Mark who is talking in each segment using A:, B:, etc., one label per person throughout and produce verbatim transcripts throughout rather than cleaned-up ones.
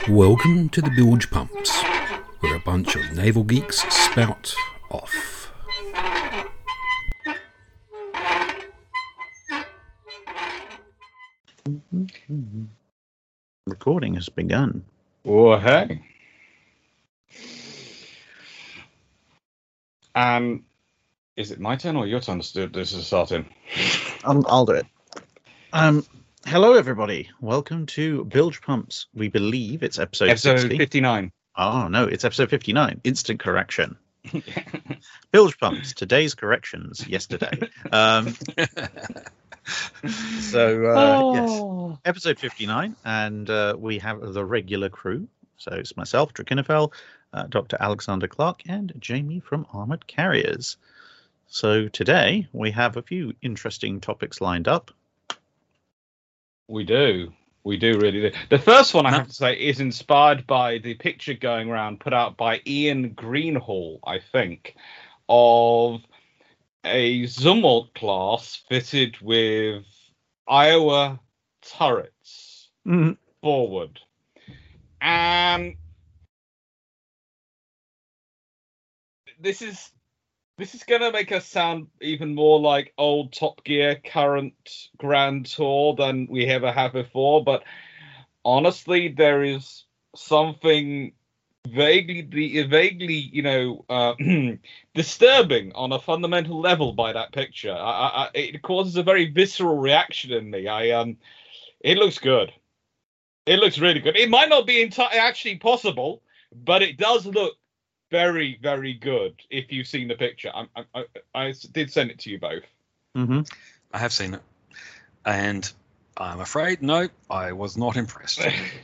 A: Welcome to the Bilge Pumps, where a bunch of naval geeks spout off.
B: Recording has begun.
C: Oh, hey. Um, is it my turn or your turn to do this is starting?
B: Um, I'll do it. Um, hello everybody. Welcome to Bilge Pumps. We believe it's episode,
C: Episode
B: sixty.
C: fifty-nine.
B: Oh no, it's episode fifty-nine. Instant correction. Bilge Pumps. Today's corrections. Yesterday. Um, so uh,
C: oh.
B: yes, episode fifty-nine, and uh, we have the regular crew. So it's myself, Drakinifel, uh, Doctor Alexander Clark, and Jamie from Armored Carriers. So today we have a few interesting topics lined up.
C: We do. We do really do. The first one, I have to say, is inspired by the picture going around put out by Ian Greenhall, I think, of a Zumwalt class fitted with Iowa turrets
B: Mm-hmm.
C: forward. And this is this is going to make us sound even more like old Top Gear current Grand Tour than we ever have before. But honestly, there is something vaguely, vaguely, you know, uh, disturbing on a fundamental level by that picture. I, I, it causes a very visceral reaction in me. I um, it looks good. It looks really good. It might not be enti- actually possible, but it does look very, very good if you've seen the picture. I, I, I, I did send it to you both.
B: Mm-hmm.
D: I have seen it. And I'm afraid, no, I was not impressed.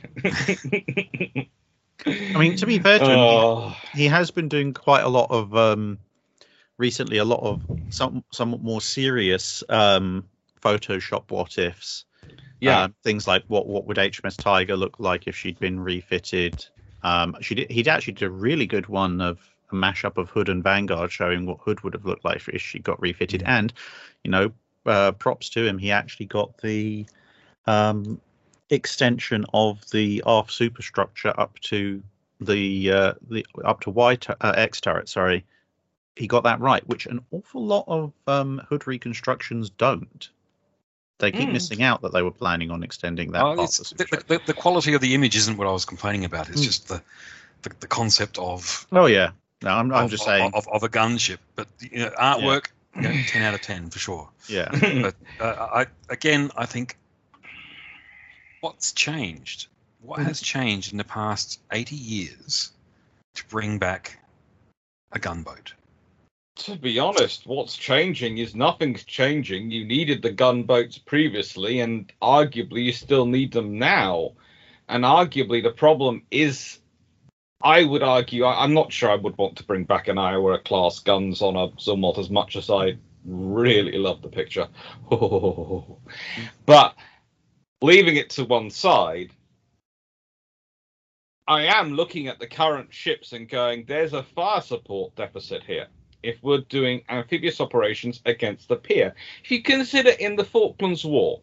B: I mean, to be fair to him,
C: Oh.
B: he has been doing quite a lot of um, recently, a lot of some somewhat more serious um, Photoshop what ifs.
C: Yeah.
B: Uh, things like what what would H M S Tiger look like if she'd been refitted. Um, she did. He'd actually did a really good one of a mashup of Hood and Vanguard, showing what Hood would have looked like if she got refitted.
D: Mm-hmm.
B: And you know, uh, props to him. He actually got the um, extension of the aft superstructure up to the uh, the up to Y tu- uh, X turret. Sorry, he got that right, which an awful lot of um, Hood reconstructions don't. They keep
C: Mm.
B: missing out that they were planning on extending that
D: Oh,
B: part
D: it's,
B: of the
D: the,
B: superstructure.
D: the, the quality of the image isn't what I was complaining about. It's
B: Mm.
D: just the, the the concept of
B: Oh yeah, no, I'm I'm
D: of,
B: just saying.
D: of, of a gunship. But you know, artwork, you know, ten out of ten for sure.
B: Yeah,
D: But uh, I again, I think what's changed? What has changed in the past eighty years to bring back a gunboat?
C: To be honest, what's changing is nothing's changing. You needed the gunboats previously, and arguably you still need them now. And arguably the problem is, I would argue, I, I'm not sure I would want to bring back an Iowa class guns on a Zumwalt as much as I really love the picture. But leaving it to one side, I am looking at the current ships and going, there's a fire support deficit here if we're doing amphibious operations against the pier. If you consider in the Falklands War,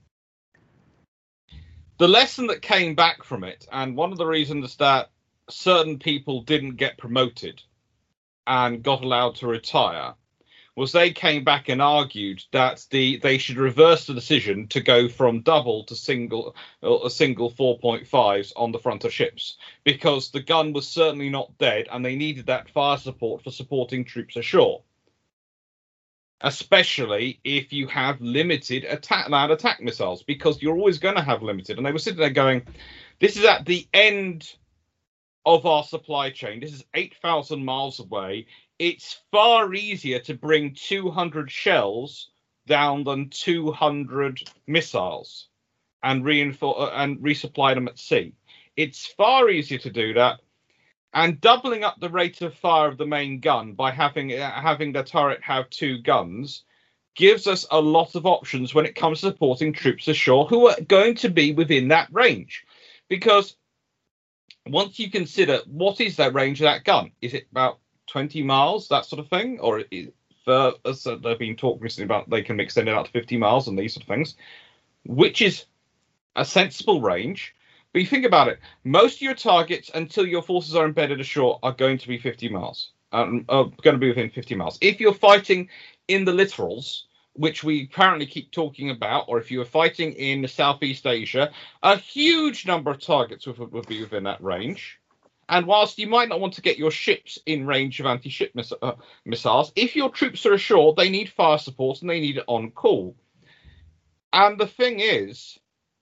C: the lesson that came back from it, and one of the reasons that certain people didn't get promoted and got allowed to retire, was they came back and argued that the they should reverse the decision to go from double to single a single four point fives on the front of ships, because the gun was certainly not dead and they needed that fire support for supporting troops ashore, especially if you have limited attack land attack missiles, because you're always going to have limited. And they were sitting there going, this is at the end of our supply chain. This is eight thousand miles away. It's far easier to bring two hundred shells down than two hundred missiles and reinforce and resupply them at sea. It's far easier to do that, and doubling up the rate of fire of the main gun by having uh, having the turret have two guns gives us a lot of options when it comes to supporting troops ashore who are going to be within that range. Because once you consider what is that range of that gun, is it about twenty miles, that sort of thing, or is, for, as they've been talking recently about, they can extend it out to fifty miles and these sort of things, which is a sensible range. But you think about it, most of your targets until your forces are embedded ashore are going to be fifty miles. Um, are going to be within fifty miles. If you're fighting in the littorals, which we apparently keep talking about, or if you were fighting in Southeast Asia, a huge number of targets would, would be within that range. And whilst you might not want to get your ships in range of anti-ship miss- uh, missiles, if your troops are ashore, they need fire support and they need it on call. And the thing is,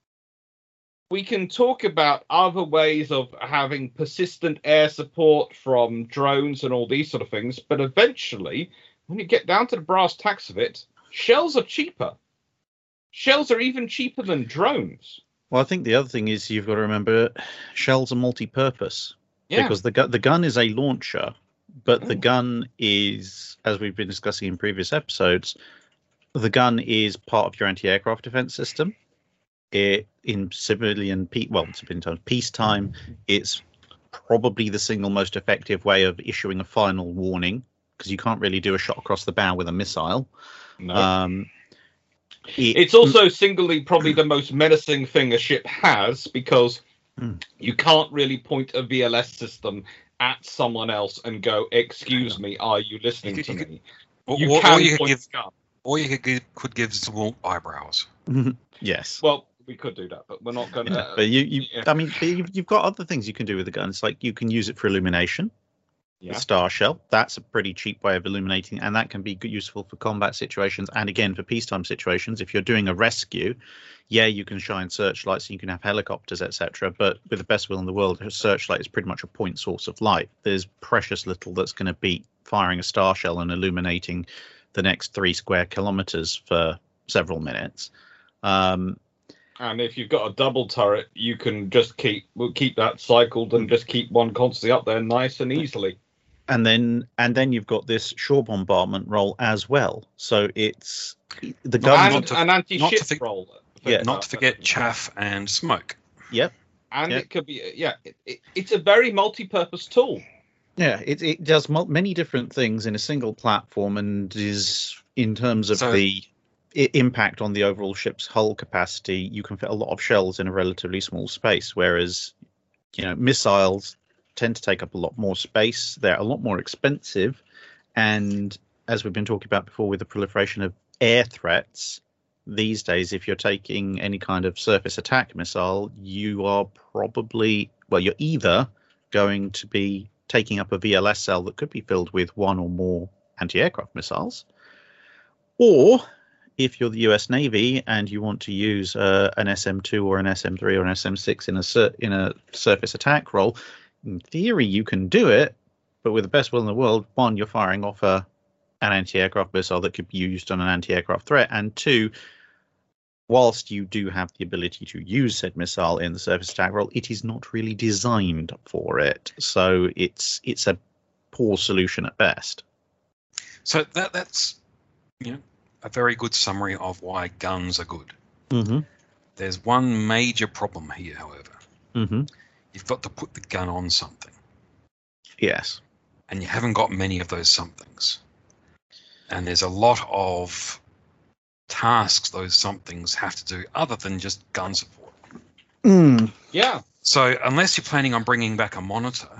C: we can talk about other ways of having persistent air support from drones and all these sort of things, but eventually, when you get down to the brass tacks of it, shells are cheaper. Shells are even cheaper than drones.
B: Well, I think the other thing is you've got to remember shells are multi-purpose.
C: Yeah.
B: Because the, gu- the gun is a launcher, but
C: Mm.
B: the gun is, as we've been discussing in previous episodes, the gun is part of your anti-aircraft defense system. It, in civilian, pe- well, in terms of peacetime, it's probably the single most effective way of issuing a final warning, because you can't really do a shot across the bow with a missile.
C: No.
B: Um, it,
C: It's also singly probably the most menacing thing a ship has, because
B: Mm.
C: you can't really point a V L S system at someone else and go, excuse me, are you listening
D: You
C: to
D: could- you
C: me?
D: Or,
C: You
D: or,
C: can
D: or you could
C: point
D: give,
C: the gun.
D: or you could give, could give Zwalt eyebrows.
B: yes.
C: Well, we could do that, but we're not going to.
B: Yeah, but you, you
C: yeah.
B: I mean, but you've, you've got other things you can do with the gun. It's like you can use it for illumination.
C: Yeah.
B: The star shell, that's a pretty cheap way of illuminating, and that can be good, useful for combat situations and again for peacetime situations. If you're doing a rescue, yeah, you can shine searchlights and you can have helicopters, etc. But with the best will in the world, a searchlight is pretty much a point source of light. There's precious little that's going to beat firing a star shell and illuminating the next three square kilometers for several minutes. Um,
C: And if you've got a double turret, you can just keep we'll keep that cycled and just keep one constantly up there, nice and easily.
B: and then and then you've got this shore bombardment role as well. So it's the gun.
C: And
D: not to-
C: an
D: not
C: anti-ship
D: to think-
C: roll.
B: Yeah.
D: Not to forget chaff and smoke.
B: Yep.
C: And
B: Yeah.
C: it could be, yeah, it, it, it's a very multi-purpose tool.
B: Yeah, it it does mul- many different things in a single platform, and is in terms of
D: So-
B: the i- impact on the overall ship's hull capacity. You can fit a lot of shells in a relatively small space, whereas you know missiles tend to take up a lot more space. They're a lot more expensive, and as we've been talking about before, with the proliferation of air threats these days, if you're taking any kind of surface attack missile, you are probably well, you're either going to be taking up a V L S cell that could be filled with one or more anti-aircraft missiles, or if you're the U S Navy and you want to use uh, an S M two or an S M three or an S M six in a sur- in a surface attack role, in theory you can do it, but with the best will in the world, one, you're firing off a an anti-aircraft missile that could be used on an anti-aircraft threat, and two, whilst you do have the ability to use said missile in the surface attack role, it is not really designed for it. So it's it's a poor solution at best.
D: So that that's you know a very good summary of why guns are good.
B: Mm-hmm.
D: There's one major problem here, however.
B: Mm-hmm.
D: You've got to put the gun on something,
B: Yes.
D: and you haven't got many of those somethings. And there's a lot of tasks those somethings have to do other than just gun support.
B: Mm.
C: Yeah.
D: So unless you're planning on bringing back a monitor,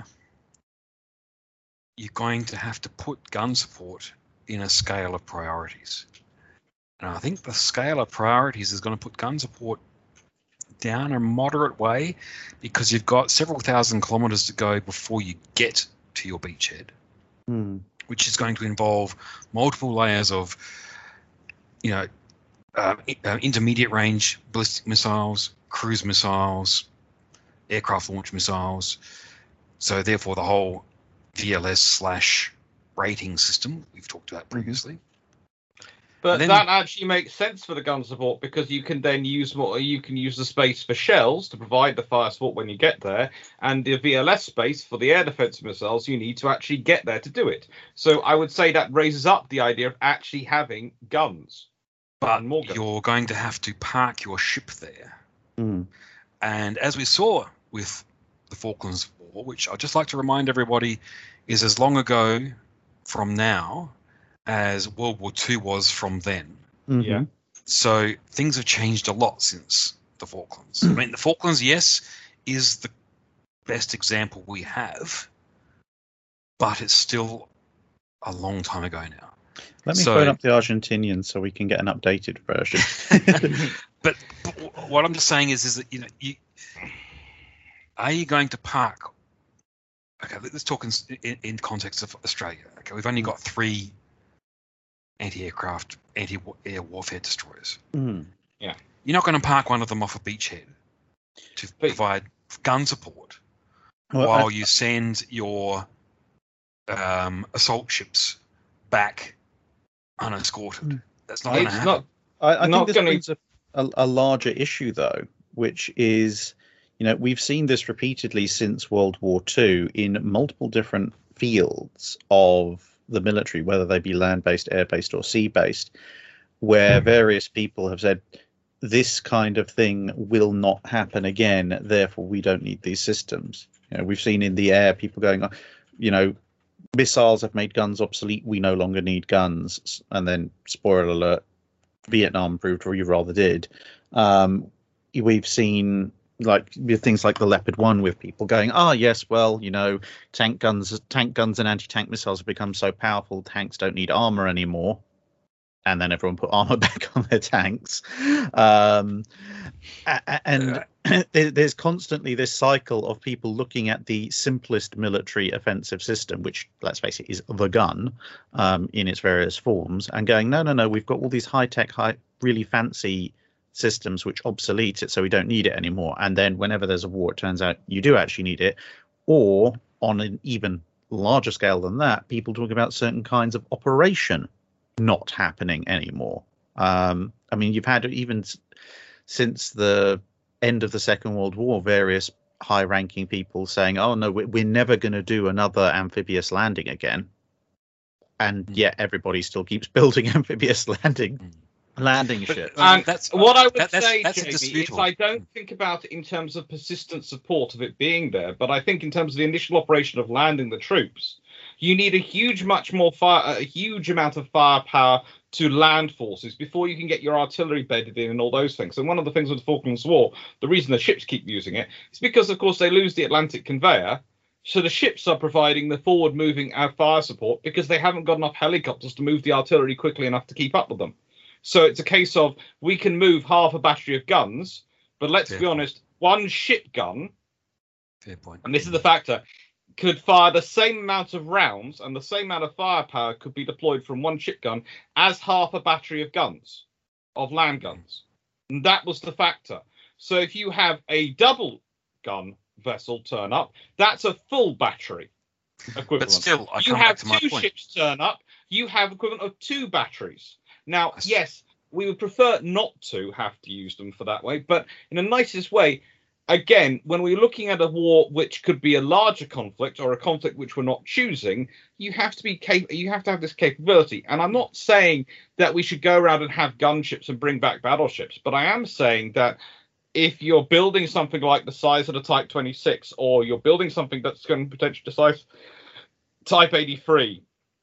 D: you're going to have to put gun support in a scale of priorities. And I think the scale of priorities is going to put gun support down a moderate way, because you've got several thousand kilometers to go before you get to your beachhead,
B: Mm.
D: which is going to involve multiple layers of, you know, uh, i- uh, intermediate range ballistic missiles, cruise missiles, aircraft launch missiles. So therefore the whole V L S slash rating system we've talked about previously.
C: But
D: Then-
C: that actually makes sense for the gun support, because you can then use more. You can use the space for shells to provide the fire support when you get there, and the V L S space for the air defense missiles. You need to actually get there to do it. So I would say that raises up the idea of actually having guns.
D: But
C: And more guns.
D: you're going to have to park your ship there.
B: Mm.
D: And as we saw with the Falklands War, which I'd just like to remind everybody is as long ago from now as World War Two was from then.
B: Mhm.
C: Yeah.
D: So things have changed a lot since the Falklands. I mean, the Falklands, yes, is the best example we have, but it's still a long time ago now.
B: Let me
D: So-
B: phone up the Argentinians so we can get an updated version.
D: But, but what I'm just saying is, is that you know, you, are you going to park? Okay, let's talk in, in, in context of Australia. Okay, we've only got three anti-aircraft, anti-air warfare destroyers.
B: Mm.
D: You're not going to park one of them off a beachhead to
C: But-
D: provide gun support
B: Well,
D: while
B: I-
D: you send your um, assault ships back unescorted. That's not going to
C: It's
D: happen.
C: not.
B: I, I
C: Not
B: think this
C: gonna-
B: brings a, a, a larger issue, though, which is, you know, we've seen this repeatedly since World War Two in multiple different fields of the military, whether they be land-based, air-based, or sea-based, where various people have said, this kind of thing will not happen again, therefore we don't need these systems. You know, we've seen in the air people going, oh, you know, missiles have made guns obsolete, we no longer need guns. And then, spoiler alert, Vietnam proved we rather did. Um, we've seen like with things like the Leopard one with people going, ah, yes, well, you know, tank guns, tank guns and anti-tank missiles have become so powerful, tanks don't need armor anymore. And then everyone put armor back on their tanks. Um, a- a- and there- there's constantly this cycle of people looking at the simplest military offensive system, which, let's face it, is the gun um, in its various forms, and going, no, no, no, we've got all these high-tech, high, really fancy systems which obsolete it, so we don't need it anymore. And then whenever there's a war, it turns out you do actually need it. Or on an even larger scale than that, people talk about certain kinds of operation not happening anymore. Um, I mean, you've had even s- since the end of the Second World War, various high-ranking people saying, "Oh no, we're, we're never going to do another amphibious landing again," and
D: Mm.
B: yet everybody still keeps building amphibious landing
D: Mm.
B: landing
D: But-
B: ships.
D: Um,
C: And
D: that's-
C: what I would
D: that- that's-
C: say,
D: that's
C: Jamie, is
D: indisputable.
C: I don't think about it in terms of persistent support of it being there, but I think in terms of the initial operation of landing the troops, you need a huge, much more fire, a huge amount of firepower to land forces before you can get your artillery bedded in and all those things. And one of the things with the Falklands War, the reason the ships keep using it is because, of course, they lose the Atlantic conveyor. So the ships are providing the forward-moving uh, fire support because they haven't got enough helicopters to move the artillery quickly enough to keep up with them. So it's a case of we can move half a battery of guns, but let's
D: Fair
C: be
D: point.
C: honest, one ship gun,
D: Fair point.
C: and this is the factor, could fire the same amount of rounds and the same amount of firepower could be deployed from one ship gun as half a battery of guns, of land guns. And that was the factor. So if you have a double gun vessel turn up, that's a full battery equivalent.
D: But still, I
C: you
D: come
C: have
D: back to my
C: two
D: point.
C: ships turn up, you have equivalent of two batteries. Now,
D: That's-
C: yes, we would prefer not to have to use them for that way, but in the nicest way, again, when we're looking at a war which could be a larger conflict or a conflict which we're not choosing, you have to be cap- you have to have this capability. And I'm not saying that we should go around and have gunships and bring back battleships, but I am saying that if you're building something like the size of the Type twenty-six, or you're building something that's going to potentially the size Type eighty-three,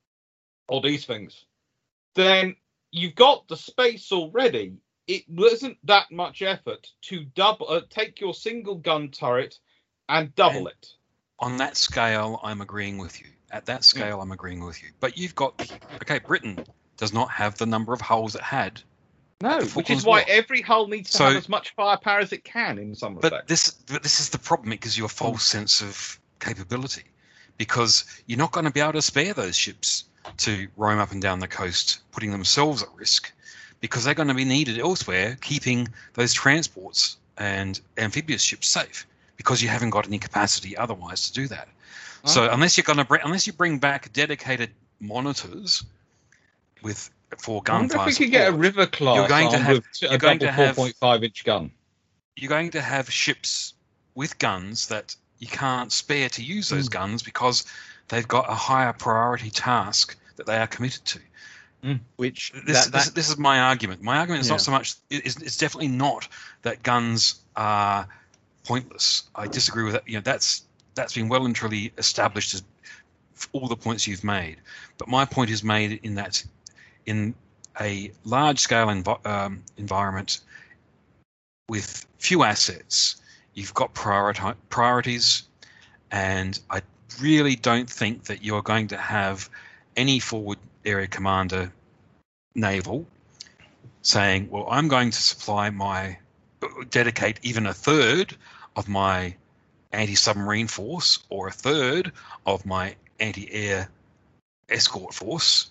C: or these things, then you've got the space already. It wasn't that much effort to double, uh, take your single gun turret and double
D: And-
C: it.
D: On that scale, I'm agreeing with you. At that scale, I'm agreeing with you. But you've got, okay, Britain does not have the number of hulls it had.
C: No,
D: the
C: which
D: Falklands
C: is why
D: War.
C: every hull needs to
D: So-
C: have as much firepower as it can in some
D: But
C: respects.
D: this, but this is the problem. It gives you a false sense of capability, because you're not going to be able to spare those ships to roam up and down the coast, putting themselves at risk, because they're going to be needed elsewhere, keeping those transports and amphibious ships safe, because you haven't got any capacity otherwise to do that. So
C: Okay.
D: unless you're going to bring, unless you bring back dedicated monitors with for
C: I wonder
D: gunfire
C: if we could get a
D: support,
C: river class
D: You're going to
C: armed
D: have-
C: with a
D: you're going
C: double
D: to have-
C: four point five inch gun.
D: you're going to have ships with guns that you can't spare to use those
C: Hmm.
D: guns because they've got a higher priority task that they are committed to.
B: Which
D: This,
B: that,
D: this,
B: that,
D: this is my argument. My argument is
B: Yeah.
D: not so much. It's, it's definitely not that guns are pointless. I disagree with that. You know, that's that's been well and truly established as all the points you've made. But my point is made in that in a large scale env- um, environment with few assets, you've got priority, priorities, and I really don't think that you're going to have any forward area commander naval saying, well, I'm going to supply my, dedicate even a third of my anti-submarine force or a third of my anti-air escort force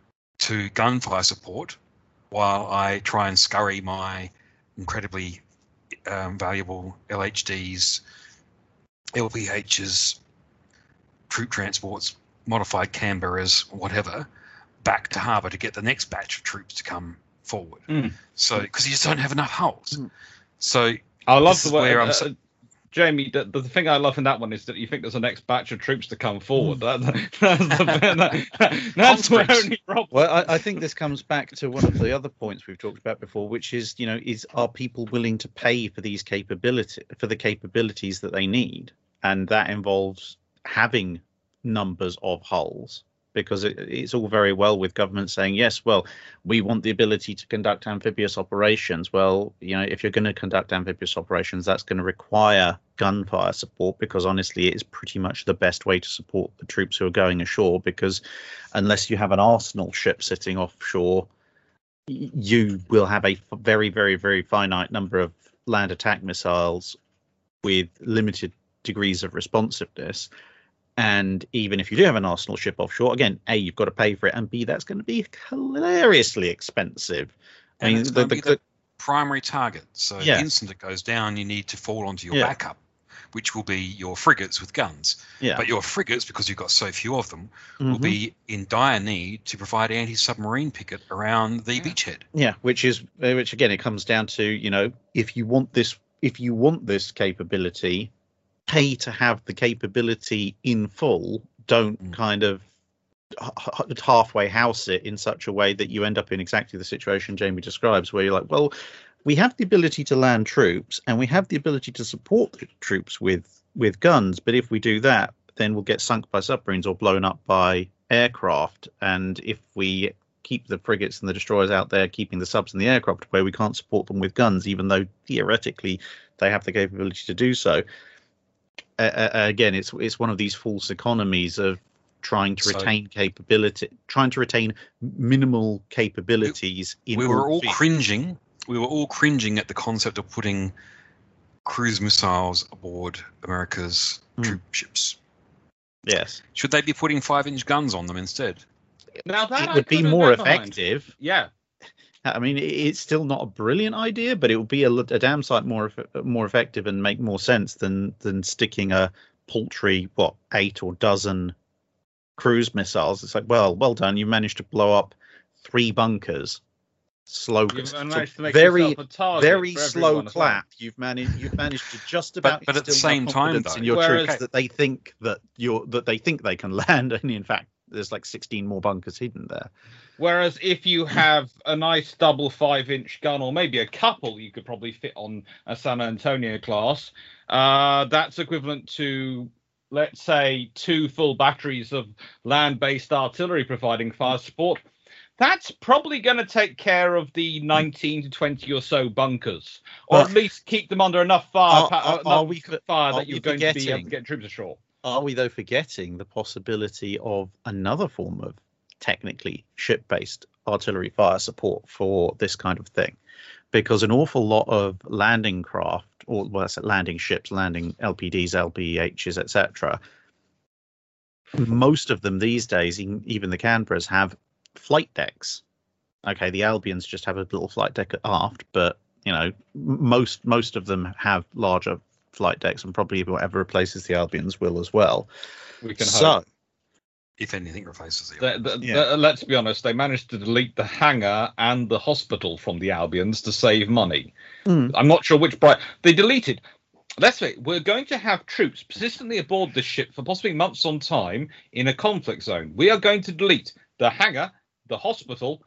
D: to gunfire support while I try and scurry my incredibly um, valuable L H Ds, L P Hs, troop transports, modified Canberras, whatever, back to harbour to get the next batch of troops to come forward.
C: Mm.
D: So, because you just don't have enough hulls. Mm. So,
C: I love
D: this
C: the
D: is
C: way,
D: where
C: uh,
D: I'm. So,
C: Jamie, the, the thing I love in that one is that you think there's a next batch of troops to come forward. That, that's the, that, that's where only problem.
B: Well, I, I think this comes back to one of the other points we've talked about before, which is, you know, is are people willing to pay for these capability for the capabilities that they need, and that involves having numbers of hulls. Because it, it's all very well with government saying, yes, well, we want the ability to conduct amphibious operations. Well, you know, if you're going to conduct amphibious operations, that's going to require gunfire support, because honestly, it's pretty much the best way to support the troops who are going ashore, because unless you have an arsenal ship sitting offshore, you will have a very, very, very finite number of land attack missiles with limited degrees of responsiveness. And even if you do have an arsenal ship offshore, again, A, you've got to pay for it, and B, that's going to be hilariously expensive. I
D: and
B: mean,
D: it's
B: the,
D: going
B: the,
D: to be the primary target. So
B: yeah.
D: the instant it goes down, you need to fall onto your
B: yeah.
D: backup, which will be your frigates with guns.
B: Yeah.
D: But your frigates, because you've got so few of them,
B: mm-hmm.
D: will be in dire need to provide anti-submarine picket around the
C: yeah.
D: beachhead.
B: Yeah, which is which again, it comes down to, you know, if you want this, if you want this capability, pay to have the capability in full. Don't mm. kind of h- halfway house it in such a way that you end up in exactly the situation Jamie describes, where you're like, well, we have the ability to land troops and we have the ability to support the troops with with guns, but if we do that, then we'll get sunk by submarines or blown up by aircraft. And if we keep the frigates and the destroyers out there, keeping the subs and the aircraft where we can't support them with guns, even though theoretically they have the capability to do so. Uh, again, it's it's one of these false economies of trying to retain so, capability, trying to retain minimal capabilities.
D: We,
B: in
D: we were all
B: fields.
D: cringing. We were all cringing at the concept of putting cruise missiles aboard America's mm. troop ships.
B: Yes.
D: Should they be putting five-inch guns on them instead?
C: Now that
B: it
C: I
B: would be more effective.
C: Behind. Yeah.
B: I mean, it's still not a brilliant idea, but it would be a, a damn sight more more effective and make more sense than than sticking a paltry, what, eight or dozen cruise missiles. It's like, well, well done. You managed to blow up three bunkers. Slow, so very, very slow clap. Well. You've managed. You've managed to just about.
D: but, but at the same time, though,
B: in your
C: whereas,
B: troops that they think that you're that they think they can land, and in fact, there's like sixteen more bunkers hidden there.
C: Whereas if you have a nice double five-inch gun, or maybe a couple, you could probably fit on a San Antonio class. Uh, that's equivalent to, let's say, two full batteries of land-based artillery providing fire support. That's probably going to take care of the nineteen to twenty or so bunkers, or but, at least keep them under enough fire,
B: are, are,
C: enough
B: are we,
C: fire
B: are
C: that you're going to be able to get troops ashore.
B: Are we, though, forgetting the possibility of another form of technically ship-based artillery fire support for this kind of thing? Because an awful lot of landing craft, or well, that's landing ships, landing L P Ds, L P Hs, et cetera, most of them these days, even the Canberras, have flight decks. Okay, the Albions just have a little flight deck aft, but you know, most most of them have larger flight decks, and probably whatever replaces the Albions will as well.
C: We can
B: so,
C: hope.
D: If anything replaces the,
C: the, the, yeah. the let's be honest, they managed to delete the hangar and the hospital from the Albions to save money. Mm. I'm not sure which bright they deleted. Let's say we're going to have troops persistently aboard this ship for possibly months on time in a conflict zone. We are going to delete the hangar, the hospital,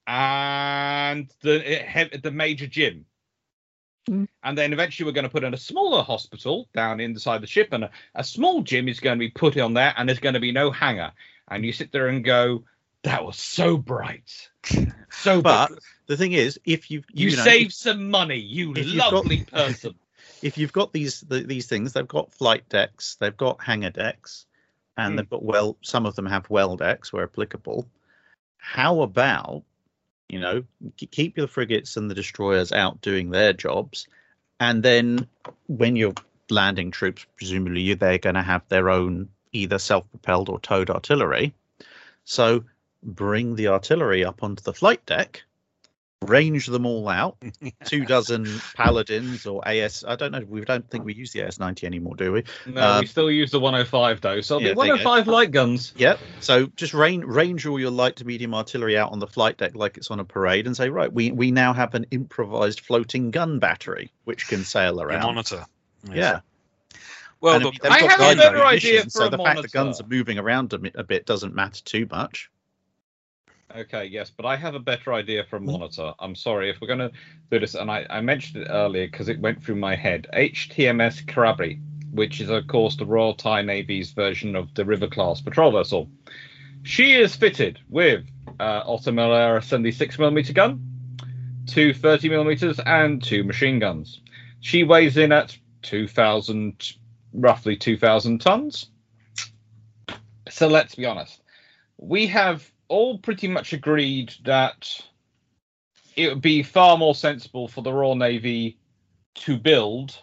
C: and the the major gym. Mm. And then eventually we're going to put in a smaller hospital down inside the ship, and a, a small gym is going to be put on there, and there's going to be no hangar. And you sit there and go, that was so bright. So
B: But
C: bright.
B: The thing is, if you've...
C: You,
B: you know,
C: saved
B: if,
C: some money, you lovely
B: got,
C: person.
B: if you've got these the, these things, they've got flight decks, they've got hangar decks, and
C: Mm.
B: they've got well, some of them have well decks where applicable. How about, you know, k- keep your frigates and the destroyers out doing their jobs, and then when you're landing troops, presumably they're going to have their own either self-propelled or towed artillery. So bring the artillery up onto the flight deck, range them all out. Two dozen paladins or A S. I don't know. We don't think we use the A S ninety anymore, do we?
C: No,
B: Um,
C: we still use the one oh five though. So
B: yeah,
C: the
B: there you
C: one oh five light guns.
B: Yep. So just rain, range all your light to medium artillery out on the flight deck like it's on a parade, and say, right, we we now have an improvised floating gun battery which can sail
D: Your
B: around.
D: monitor. Yes.
B: Yeah.
D: Well,
B: And
D: look,
B: they've
C: I
B: got
C: have a
B: guided
C: better
B: munitions,
C: idea for
B: so
C: a
B: the fact the guns
C: monitor.
B: are moving around a, mi- a bit doesn't matter too much.
C: Okay, yes, but I have a better idea for a
B: Hmm.
C: monitor. I'm sorry if we're going to do this, and I, I mentioned it earlier because it went through my head. H T M S Karabri, which is, of course, the Royal Thai Navy's version of the River class patrol vessel. She is fitted with uh, Otto Miller seventy-six millimeter gun, two thirty millimeters, and two machine guns. She weighs in at two thousand, roughly two thousand tons. So let's be honest. We have all pretty much agreed that it would be far more sensible for the Royal Navy to build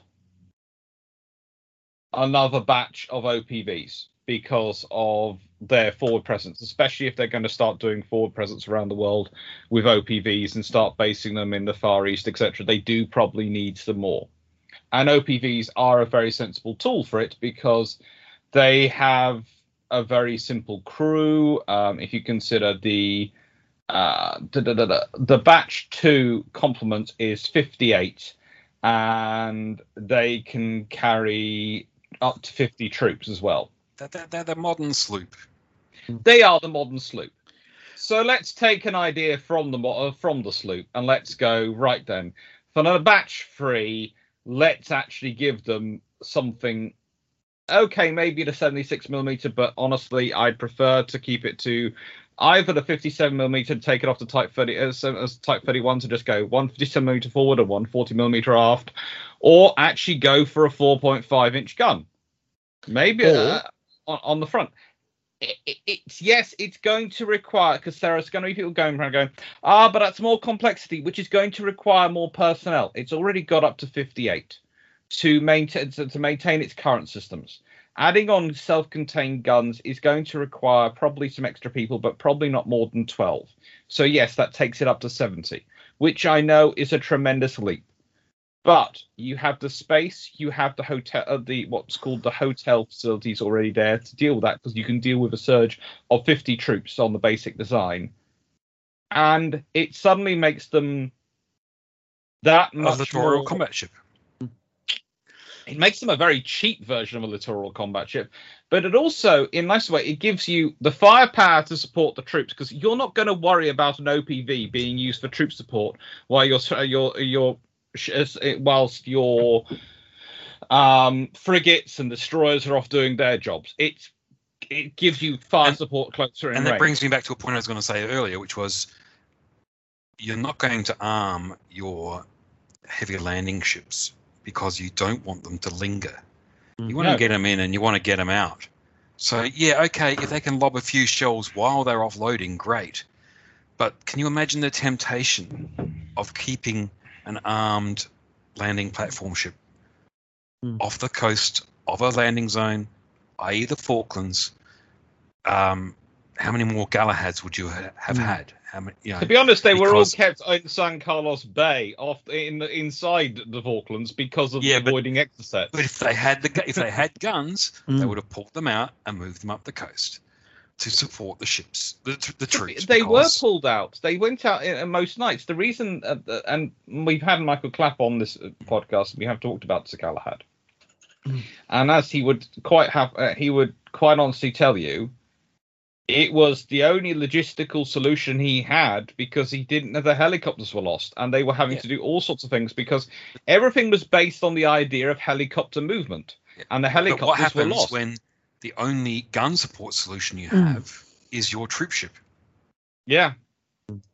C: another batch of O P Vs because of their forward presence, especially if they're going to start doing forward presence around the world with O P Vs and start basing them in the Far East, et cetera. They do probably need some more. And O P Vs are a very sensible tool for it because they have a very simple crew. Um, if you consider the uh, the, the, the, the batch two complement is fifty-eight, and they can carry up to fifty troops as well.
D: they're, they're, they're the modern sloop.
C: They are the modern sloop. So let's take an idea from the mo- uh, from the sloop and let's go right then. For the batch three, let's actually give them something. Okay, maybe the seventy-six millimeter, but honestly, I'd prefer to keep it to either the fifty-seven millimeter, take it off the Type thirty as, as Type thirty-one to just go one fifty-seven millimeter forward and one forty millimeter aft, or actually go for a four point five inch gun, maybe
B: Or-
C: uh, on, on the front. It, it, it's yes, it's going to require, because there's going to be people going around going, ah, but that's more complexity, which is going to require more personnel. It's already got up to fifty-eight. To maintain to, to maintain its current systems. Adding on self-contained guns is going to require probably some extra people, but probably not more than twelve. So yes, that takes it up to seventy, which I know is a tremendous leap. But you have the space, you have the hotel, uh, the what's called the hotel facilities already there to deal with that, because you can deal with a surge of fifty troops on the basic design, and it suddenly makes them that
D: Of
C: much
D: littoral
C: more.
D: combat ship.
C: It makes them a very cheap version of a littoral combat ship, but it also, in a nice way, it gives you the firepower to support the troops, because you're not going to worry about an O P V being used for troop support while you're your your whilst your um, frigates and destroyers are off doing their jobs. It's it gives you fire
D: And-
C: support closer in
D: And
C: range.
D: that brings me back to a point I was going to say earlier, which was you're not going to arm your heavy landing ships because you don't want them to linger. You want
C: No.
D: to get them in and you want to get them out. So, yeah, okay, if they can lob a few shells while they're offloading, great. But can you imagine the temptation of keeping an armed landing platform ship
B: Hmm.
D: off the coast of a landing zone, that is the Falklands? Um, how many more Galahads would you ha- have
B: Hmm.
D: had? How many, you know,
C: To be honest, they were all
D: because-
C: kept in San Carlos Bay, off in the, inside the Falklands, because of
D: Yeah, but-
C: avoiding exocets.
D: But if they had the gu- if they had guns, they
B: Mm.
D: would have pulled them out and moved them up the coast to support the ships, the, the
C: But
D: troops.
C: They were
D: because-
C: pulled out. They went out in, in most nights. The reason, uh, uh, and we've had Michael Clapp on this uh, podcast. We have talked about Sir Galahad, and as he would quite have, uh, he would quite honestly tell you, it was the only logistical solution he had, because he didn't know the helicopters were lost, and they were having
D: Yeah.
C: to do all sorts of things because everything was based on the idea of helicopter movement, and the
D: But
C: helicopters
D: what
C: were
D: happens
C: lost.
D: when the only gun support solution you
B: Mm.
D: have is your troop ship?
C: Yeah.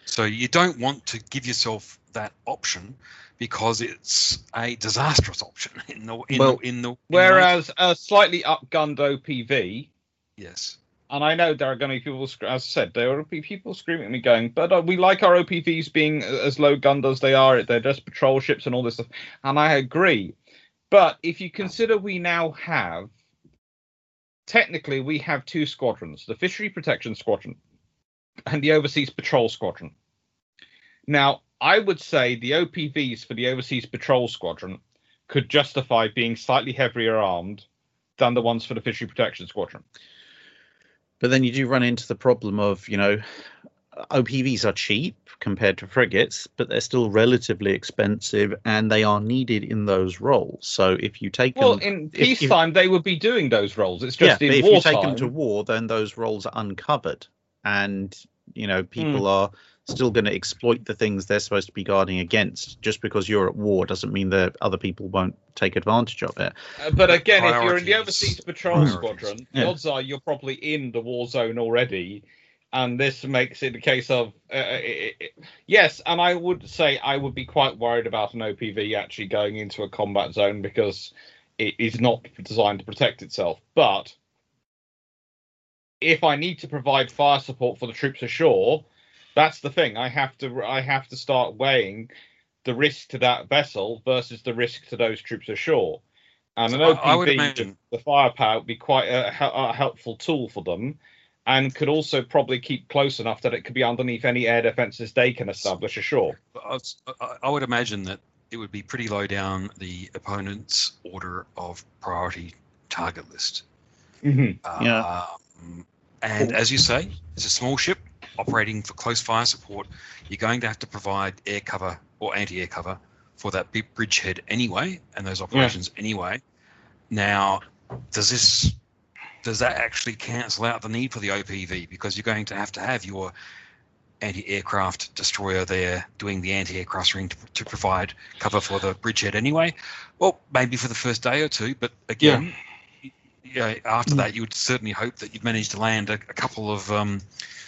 D: So you don't want to give yourself that option because it's a disastrous option in the in
B: Well,
D: the, in the in
C: Whereas a slightly upgunned O P V,
D: the yes.
C: and I know there are going to be people, sc- as I said, there will be people screaming at me going, but uh, we like our O P Vs being as low gunned as they are. They're just patrol ships and all this stuff. And I agree. But if you consider we now have, technically, we have two squadrons, the Fishery Protection Squadron and the Overseas Patrol Squadron. Now, I would say the O P Vs for the Overseas Patrol Squadron could justify being slightly heavier armed than the ones for the Fishery Protection Squadron.
B: But then you do run into the problem of, you know, O P Vs are cheap compared to frigates, but they're still relatively expensive and they are needed in those roles. So if you take
C: Well,
B: them,
C: in
B: if- if-
C: peacetime, they would be doing those roles. It's
B: yeah,
C: just
B: but
C: in
B: if you
C: wartime.
B: take them to war, then those roles are uncovered. And, you know, people are still going to exploit the things they're supposed to be guarding against. Just because you're at war doesn't mean that other people won't take advantage of it.
C: Uh, but again, if you're in the
D: Priorities.
C: Overseas Patrol
D: Priorities.
C: Squadron,
B: Yeah.
C: the odds are you're probably in the war zone already, and this makes it a case of uh, it, it, yes. And I would say I would be quite worried about an O P V actually going into a combat zone because it is not designed to protect itself. But if I need to provide fire support for the troops ashore, that's the thing. I have to I have to start weighing the risk to that vessel versus the risk to those troops ashore. And an
D: So I- I would
C: O P V,
D: imagine-
C: the firepower would be quite a, a helpful tool for them, and could also probably keep close enough that it could be underneath any air defences they can establish ashore.
D: But I, was- I- I would imagine that it would be pretty low down the opponent's order of priority target list.
C: Mm-hmm.
B: Yeah.
D: Um, and as you say, it's a small ship operating for close fire support. You're going to have to provide air cover or anti-air cover for that big bridgehead anyway, and those operations anyway. Now, does this does that actually cancel out the need for the O P V? Because you're going to have to have your anti-aircraft destroyer there doing the anti-aircraft ring to, to provide cover for the bridgehead anyway. Well, maybe for the first day or two, but again, yeah, after that, you would certainly hope that you'd manage to land a, a couple of um,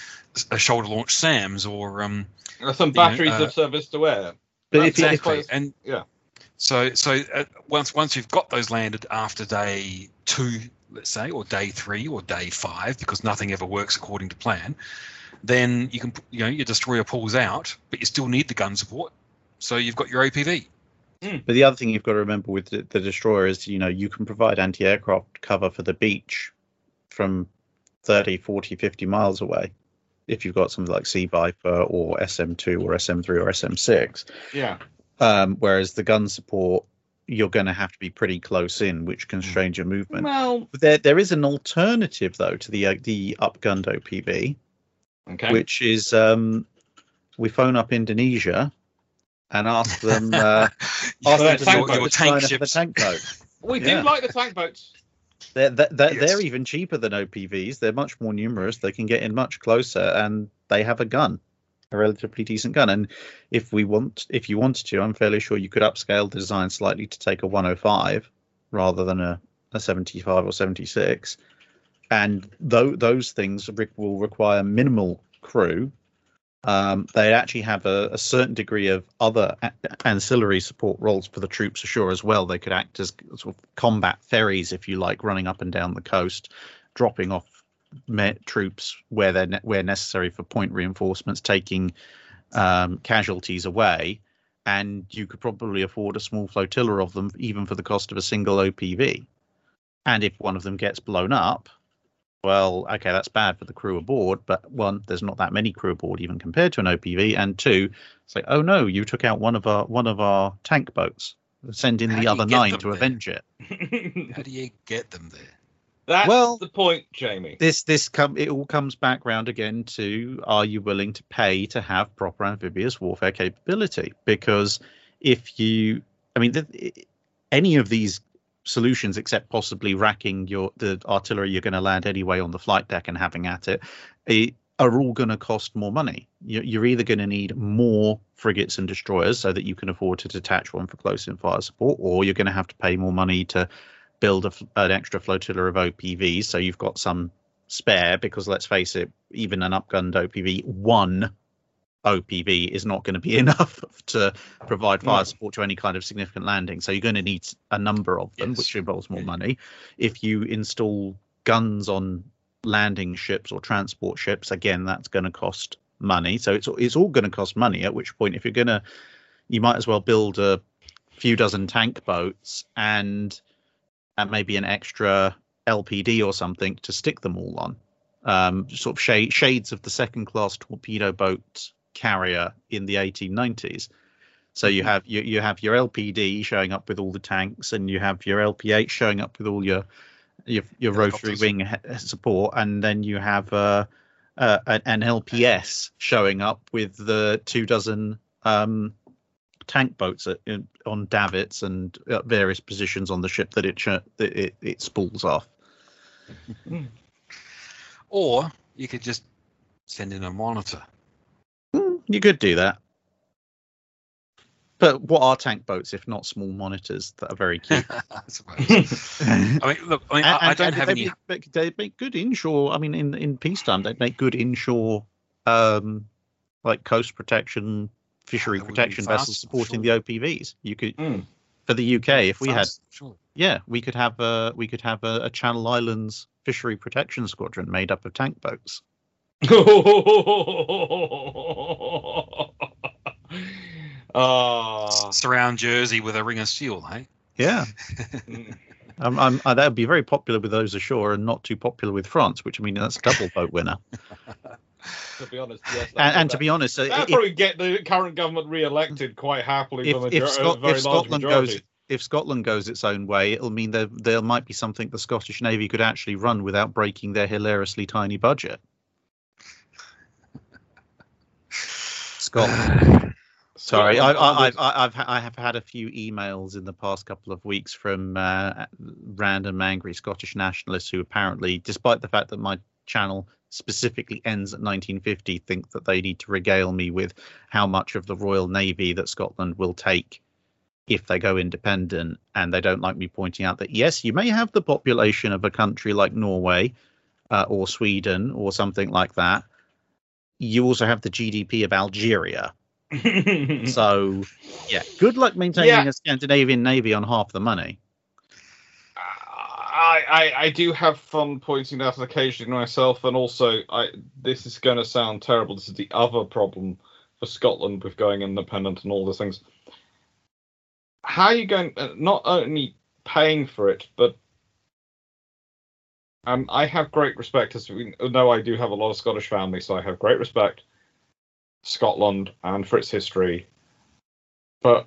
D: a shoulder-launched SAMs or um,
C: Some batteries
D: uh,
C: of service to air.
B: But
C: That's
B: if, you- if
D: exactly. And
C: yeah.
D: So, so uh, once once you've got those landed after day two, let's say, or day three, or day five, because nothing ever works according to plan, then you can, you know, your destroyer pulls out, but you still need the gun support. So you've got your O P V.
B: But the other thing you've got to remember with the, the destroyer is, you know, you can provide anti-aircraft cover for the beach from thirty, forty, fifty miles away if you've got something like Sea Viper or S M two or S M three or S M six.
C: Yeah.
B: Um, whereas the gun support, you're going to have to be pretty close in, which constrains your movement.
C: Well,
B: But there, there is an alternative, though, to the uh, the upgunned O P V,
C: okay.
B: which is um, we phone up Indonesia and ask them, uh, ask
C: So
B: them
C: that's
B: to
C: tank
B: look at
C: boats.
B: the China for the
D: ships.
B: tank boat.
C: we do
B: yeah.
C: like the tank boats.
B: They're, they're, they're,
D: Yes.
B: they're even cheaper than O P Vs. They're much more numerous. They can get in much closer, and they have a gun, a relatively decent gun. And if we want, if you wanted to, I'm fairly sure you could upscale the design slightly to take a one oh five rather than a, a seventy-five or seventy-six. And though those things re- will require minimal crew, um, they actually have a, a certain degree of other a- ancillary support roles for the troops ashore as well. They could act as sort of combat ferries, if you like, running up and down the coast, dropping off me- troops where they're ne- where necessary for point reinforcements, taking um, casualties away. And you could probably afford a small flotilla of them, even for the cost of a single O P V. And if one of them gets blown up, well, okay, that's bad for the crew aboard, but one, there's not that many crew aboard even compared to an O P V, and two, it's like, oh no, you took out one of our one of our tank boats. Send in
D: How
B: the
D: do you
B: other
D: get
B: nine
D: them
B: to
D: there?
B: avenge it.
D: How do you get them there?
C: That's
B: Well-
C: the point, Jamie.
B: This this come it all comes back round again to, are you willing to pay to have proper amphibious warfare capability? Because if you, I mean, the, any of these solutions, except possibly racking your the artillery you're going to land anyway on the flight deck and having at it, it are all going to cost more money. You're, you're either going to need more frigates and destroyers so that you can afford to detach one for close-in fire support, or you're going to have to pay more money to build a, an extra flotilla of O P Vs so you've got some spare, because let's face it, even an upgunned O P V, one O P V is not going to be enough to provide fire
C: No.
B: support to any kind of significant landing. So you're going to need a number of them,
D: Yes.
B: which involves more
D: Yeah.
B: money. If you install guns on landing ships or transport ships, again, that's going to cost money. So it's it's all going to cost money. At which point, if you're going to, you might as well build a few dozen tank boats and and maybe an extra L P D or something to stick them all on. Um, sort of shade, shades of the second class torpedo boat carrier in the eighteen nineties. So you have you, you have your L P D showing up with all the tanks, and you have your L P H showing up with all your your, your rotary
D: Helicopters.
B: wing he- support, and then you have uh, uh, an, an L P S showing up with the two dozen um, tank boats at, in, on davits and at various positions on the ship that it ch- that it, it spools off.
D: Or you could just send in a monitor.
B: You could do that. But what are tank boats if not small monitors that are very cute?
D: I suppose. I mean, look, I mean, I, I don't have
B: they
D: any.
B: Make, they make good inshore. I mean, in in peacetime, they make good inshore, um, like coast protection, fishery
D: That would be
B: protection
D: fast,
B: vessels supporting
D: sure.
B: the O P Vs. You could
C: Mm.
B: for the U K if we had,
D: Fast, sure.
B: yeah, we could have a we could have a, a Channel Islands fishery protection squadron made up of tank boats.
C: Ah.
D: Surround Jersey with a ring of steel, hey?
B: Yeah,
C: Mm.
B: um, um, uh, that would be very popular with those ashore and not too popular with France, which I mean that's a double vote winner.
C: To be honest, yes.
B: And, and to be honest, uh,
C: that'd
B: if,
C: probably get the current government re-elected quite happily
B: if,
C: from a,
B: if,
C: major-
B: Scot-
C: a very
B: if
C: large
B: Scotland
C: majority.
B: goes if Scotland goes its own way, it'll mean there there might be something the Scottish Navy could actually run without breaking their hilariously tiny budget. Scotland. Sorry, I, I, I've I've I have had a few emails in the past couple of weeks from uh, random angry Scottish nationalists who apparently, despite the fact that my channel specifically ends at nineteen fifty, think that they need to regale me with how much of the Royal Navy that Scotland will take if they go independent, and they don't like me pointing out that yes, you may have the population of a country like Norway uh, or Sweden or something like that. You also have the G D P of Algeria. So, yeah, good luck maintaining
C: Yeah.
B: a Scandinavian navy on half the money.
C: I, I I do have fun pointing that out occasionally myself, and also I this is going to sound terrible. This is the other problem for Scotland with going independent and all those things. How are you going? Uh, not only paying for it, but um, I have great respect. As we know, I do have a lot of Scottish family, so I have great respect for Scotland and for its history. But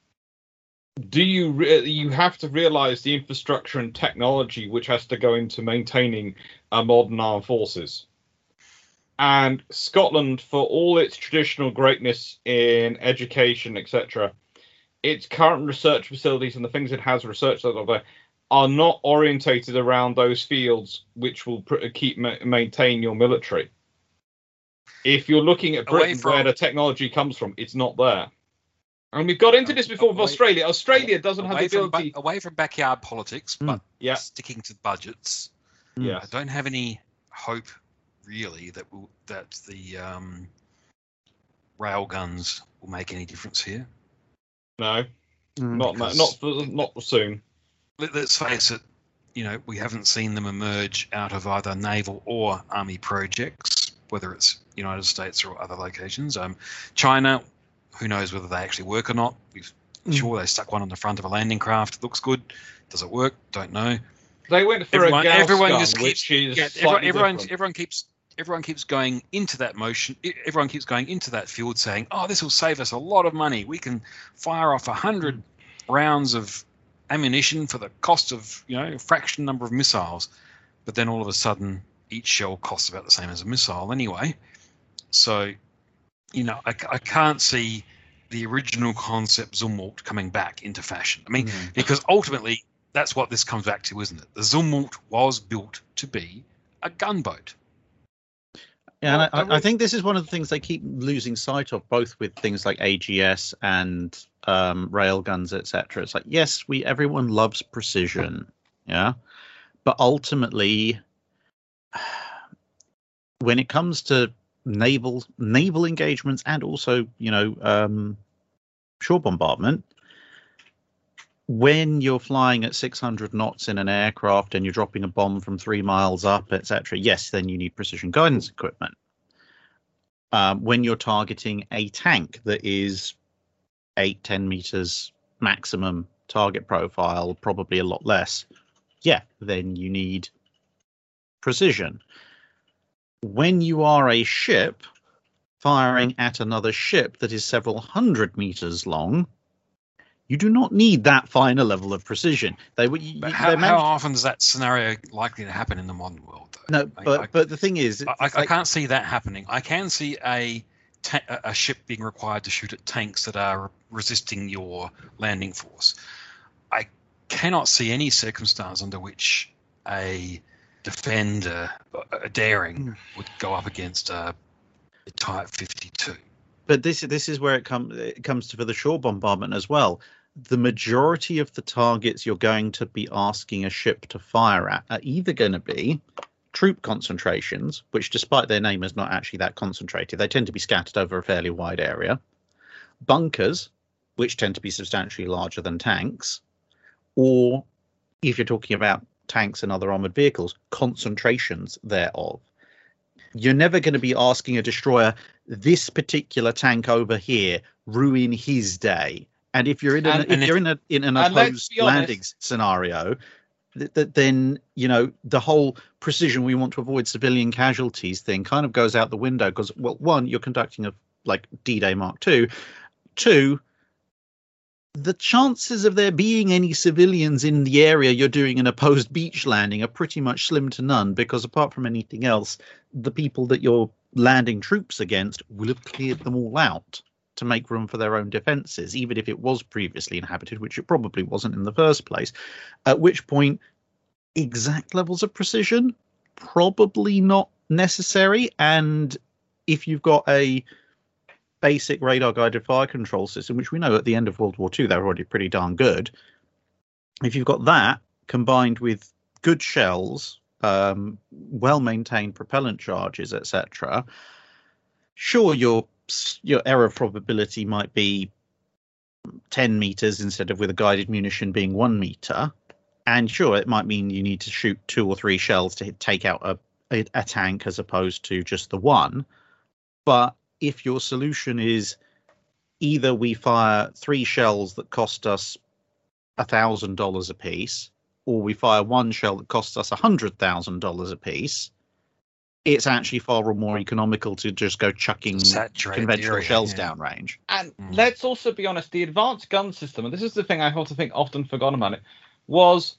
C: do you re- you have to realize the infrastructure and technology which has to go into maintaining a modern armed forces? And Scotland, for all its traditional greatness in education, et cetera, its current research facilities and the things it has researched over are not orientated around those fields which will pr- keep ma- maintain your military. If you're looking at
D: Away
C: Britain,
D: from-
C: where the technology comes from, it's not there. And we've got into this before with
D: Away-
C: Australia. Australia doesn't have
D: away
C: the
D: from,
C: ability.
D: ba- away from backyard politics,
B: Mm.
D: but
C: Yeah.
D: sticking to budgets.
C: Yeah.
D: I don't have any hope, really, that will, that the um, rail guns will make any difference here.
C: No, not
D: Because-
C: not for, not soon.
D: Let, let's face it, you know, we haven't seen them emerge out of either naval or army projects, whether it's United States or other locations. Um, China, who knows whether they actually work or not. We've,
B: Mm.
D: Sure, they stuck one on the front of a landing craft. It looks good. Does it work? Don't know.
C: They went for
D: Everyone,
C: a Gauss
D: everyone
C: gun,
D: just keeps,
C: which is
D: yeah, everyone,
C: slightly
D: everyone,
C: different.
D: everyone keeps, everyone keeps going into that motion. e- Everyone keeps going into that field, saying, "Oh, this will save us a lot of money. We can fire off a hundred rounds of ammunition for the cost of, you know, a fraction number of missiles." But then all of a sudden, each shell costs about the same as a missile anyway. So, you know, I, I can't see the original concept Zumwalt coming back into fashion. I mean,
B: Mm.
D: because ultimately that's what this comes back to, isn't it? The Zumwalt was built to be a gunboat.
B: Yeah,
C: Well,
B: and I,
C: I
B: I
C: would-
B: think this is one of the things they keep losing sight of, both with things like A G S and um, railguns, et cetera. It's like, yes, we everyone loves precision, yeah, but ultimately, when it comes to naval naval engagements and also, you know, um, shore bombardment. When you're flying at six hundred knots in an aircraft and you're dropping a bomb from three miles up, et cetera, yes, then you need precision guidance equipment. Um, when you're targeting a tank that is eight, ten meters maximum target profile, probably a lot less, yeah, then you need precision. When you are a ship firing at another ship that is several hundred meters long, you do not need that finer level of precision. They would.
D: But how, how often is that scenario likely to happen in the modern world, though?
B: No, but I, but the thing is,
D: I, I, I can't see that happening. I can see a ta- a ship being required to shoot at tanks that are resisting your landing force. I cannot see any circumstance under which a defender, a daring, would go up against a Type fifty-two.
B: But this this is where it comes it comes to for the shore bombardment as well. The majority of the targets you're going to be asking a ship to fire at are either going to be troop concentrations, which despite their name is not actually that concentrated. They tend to be scattered over a fairly wide area. Bunkers, which tend to be substantially larger than tanks. Or if you're talking about tanks and other armored vehicles, concentrations thereof. You're never going to be asking a destroyer, this particular tank over here, ruin his day. And if you're in an,
C: And-
B: if you're in a in an
C: and let's
B: opposed
C: be honest-
B: landing scenario, th- th- then you know the whole precision, we want to avoid civilian casualties thing kind of goes out the window because, well, one, you're conducting a like D-Day Mark two, two. The chances of there being any civilians in the area you're doing an opposed beach landing are pretty much slim to none, because apart from anything else, the people that you're landing troops against will have cleared them all out to make room for their own defences, even if it was previously inhabited, which it probably wasn't in the first place. At which point, exact levels of precision, probably not necessary. And if you've got a basic radar guided fire control system, which we know at the end of World War Two they're already pretty darn good, if you've got that combined with good shells, um, well maintained propellant charges, et cetera, sure, your your error probability might be ten meters instead of with a guided munition being one meter, and sure, it might mean you need to shoot two or three shells to hit, take out a, a, a tank as opposed to just the one. But if your solution is either we fire three shells that cost us a thousand dollars a piece, or we fire one shell that costs us a hundred thousand dollars a piece, it's actually far more economical to just go chucking
D: Saturate
B: conventional
D: area,
B: shells
D: yeah.
B: downrange.
C: And
D: Mm.
C: let's also be honest, the advanced gun system, and this is the thing I have to think often forgotten about it, was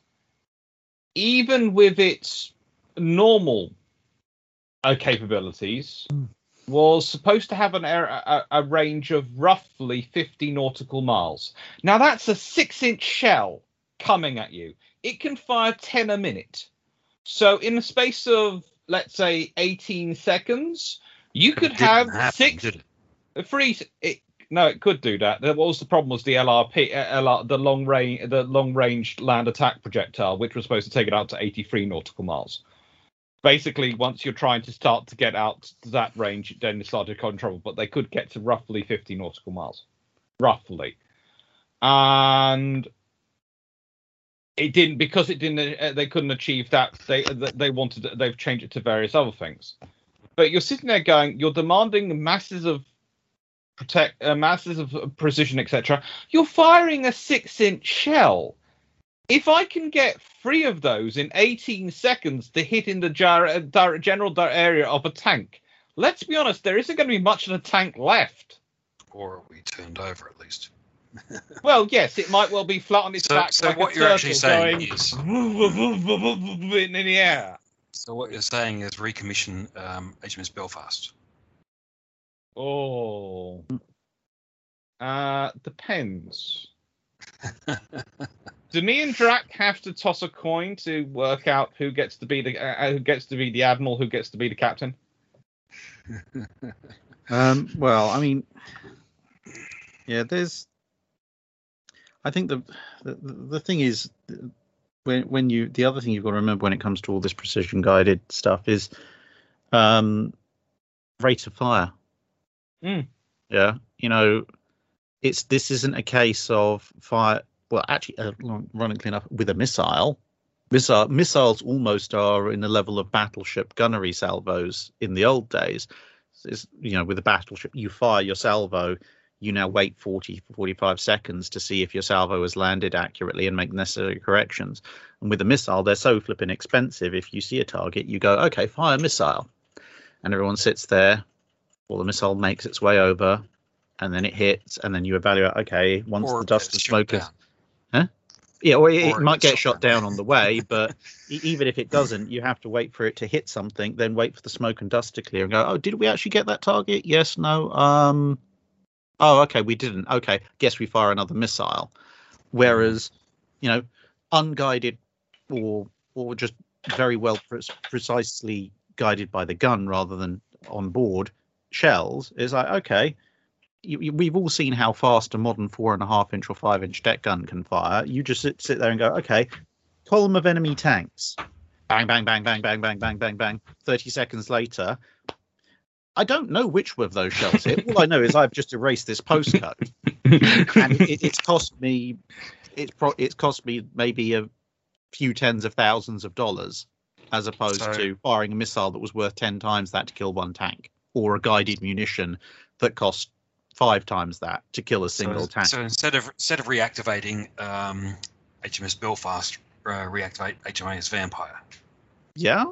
C: even with its normal uh, capabilities, was supposed to have an air, a, a range of roughly fifty nautical miles. Now that's a six-inch shell coming at you. It can fire ten a minute. So in the space of, let's say, eighteen seconds, you could
D: It didn't
C: have
D: happen,
C: six
D: did it?
C: free. It, no, it could do that. What was the problem was the L R P, uh, L R, the long range, the long range land attack projectile, which was supposed to take it out to eighty-three nautical miles. Basically, once you're trying to start to get out to that range, then you start to cause trouble. But they could get to roughly fifty nautical miles, roughly, and it didn't because it didn't. Uh, they couldn't achieve that. They they wanted. They've changed it to various other things. But you're sitting there going, you're demanding masses of protect, uh, masses of precision, et cetera. You're firing a six-inch shell. If I can get three of those in eighteen seconds to hit in the jar- di- general di- area of a tank, let's be honest, there isn't going to be much of the tank left.
D: Or we turned over at least.
C: Well, yes, it might well be flat on its
D: So-
C: back.
D: so
C: like
D: what
C: a
D: you're actually
C: turtle
D: saying
C: going
D: is-
C: in the air.
D: So what you're saying is recommission um, H M S Belfast.
C: Oh, uh, depends. Do me and Drac have to toss a coin to work out who gets to be the uh, who gets to be the admiral, who gets to be the captain?
B: Um, well, I mean, yeah, there's. I think the, the the thing is, when when you the other thing you've got to remember when it comes to all this precision guided stuff is, um, rate of fire.
C: Mm.
B: Yeah, you know, it's this isn't a case of fire. Well, actually, uh, ironically enough, with a missile, missile missiles almost are in the level of battleship gunnery salvos in the old days. It's, you know, with a battleship, you fire your salvo, you now wait forty, forty-five seconds to see if your salvo has landed accurately and make necessary corrections. And with a missile, they're so flipping expensive. If you see a target, you go, okay, fire missile. And everyone sits there while the missile makes its way over, and then it hits, and then you evaluate, okay, once
D: Or
B: the
D: it
B: dust
D: gets
B: and
D: shot
B: smoke is...
D: down.
B: Huh? Yeah, or it,
D: Or
B: it
D: it
B: might
D: gets
B: get
D: shot
B: shot
D: down.
B: down on the way, but e- even if it doesn't, you have to wait for it to hit something, then wait for the smoke and dust to clear and go, oh, did we actually get that target? Yes, no. Um, oh, okay, we didn't. Okay, guess we fire another missile. Whereas, you know, unguided or or just very well pre- precisely guided by the gun rather than on board shells is like, okay, you, you, we've all seen how fast a modern four and a half inch or five inch deck gun can fire. You just sit, sit there and go, okay, column of enemy tanks, bang, bang, bang, bang, bang, bang, bang, bang, bang. thirty seconds later, I don't know which of those shells hit. All I know is I've just erased this postcode, and it, it's cost me, it's pro, it's cost me maybe a few tens of thousands of dollars, as opposed
D: So-
B: to firing a missile that was worth ten times that to kill one tank, or a guided munition that cost five times that to kill a single
D: so,
B: tank.
D: So instead of instead of reactivating um, H M S Belfast, uh, reactivate H M S Vampire.
B: Yeah,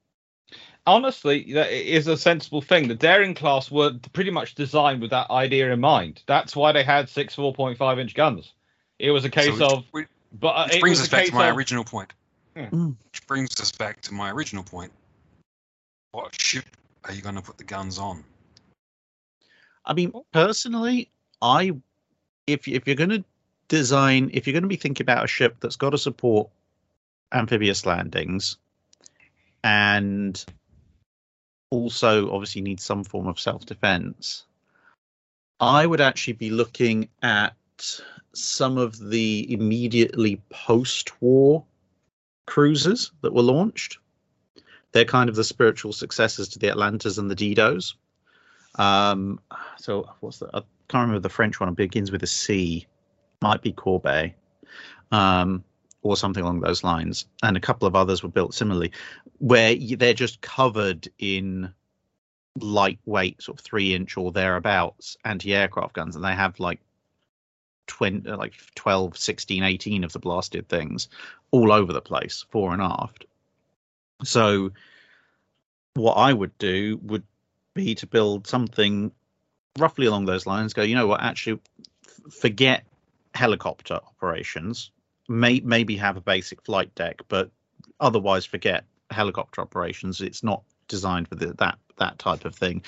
C: Honestly, that is a sensible thing. The Daring class were pretty much designed with that idea in mind. That's why they had six four point five inch guns. It was a case
D: So which,
C: of,
D: which,
C: but uh,
D: which
C: it
D: brings
C: was
D: us
C: a
D: back
C: case
D: to my
C: of,
D: original point.
C: Hmm.
B: Mm.
D: Which brings us back to my original point. What ship are you going to put the guns on?
B: I mean, personally, I if if you're going to design, if you're going to be thinking about a ship that's got to support amphibious landings, and also obviously needs some form of self-defense, I would actually be looking at some of the immediately post-war cruisers that were launched. They're kind of the spiritual successors to the Atlantas and the Didos. Um, so what's the? I can't remember the French one. It begins with a C. Might be Courbet, um, or something along those lines. And a couple of others were built similarly, where you, they're just covered in lightweight, sort of three-inch or thereabouts anti-aircraft guns, and they have like twenty, like twelve, sixteen, eighteen of the blasted things all over the place, fore and aft. So what I would do would be to build something roughly along those lines. Go, you know what? Actually, f- forget helicopter operations. May maybe have a basic flight deck, but otherwise forget helicopter operations. It's not designed for the, that that type of thing.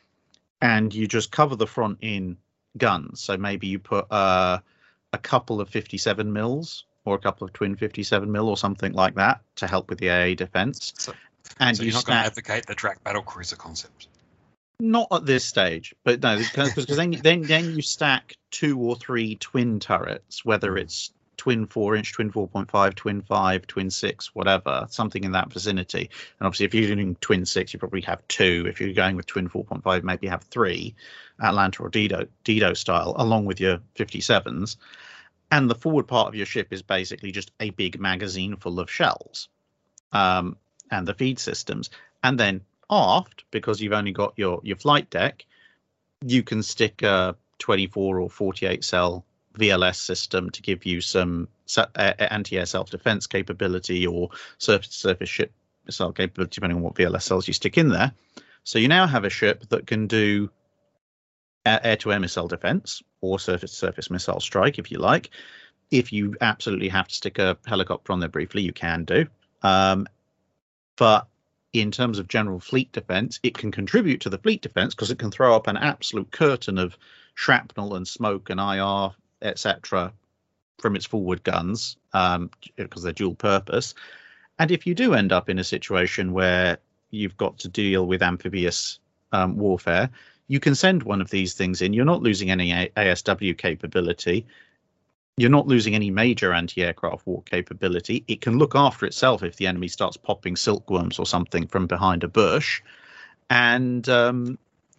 B: And you just cover the front in guns. So maybe you put uh, a couple of fifty-seven mils or a couple of twin fifty-seven mil or something like that to help with the A A defense.
D: So,
B: And
D: so
B: you
D: you're not going to
B: snap.
D: advocate the Drak battle cruiser concept.
B: Not at this stage, but no, because then then then you stack two or three twin turrets, whether it's twin four inch, twin four point five, twin five, twin six, whatever, something in that vicinity. And obviously, if you're doing twin six, you probably have two. If you're going with twin four point five, maybe have three, Atlanta or Dido Dido style, along with your fifty-sevens. And the forward part of your ship is basically just a big magazine full of shells, um, and the feed systems, and then aft, because you've only got your your flight deck, you can stick a twenty-four or forty-eight cell V L S system to give you some uh, anti-air self-defense capability or surface-to-surface ship missile capability, depending on what V L S cells you stick in there. So you now have a ship that can do air-to-air missile defense or surface-to-surface missile strike, if you like. If you absolutely have to stick a helicopter on there briefly, you can do. Um, but in terms of general fleet defense, it can contribute to the fleet defense because it can throw up an absolute curtain of shrapnel and smoke and I R, et cetera, from its forward guns, um, because they're dual purpose. And if you do end up in a situation where you've got to deal with amphibious um, warfare, you can send one of these things in. You're not losing any A S W capability. You're not losing any major anti-aircraft war capability. It can look after itself if the enemy starts popping silkworms or something from behind a bush. And um,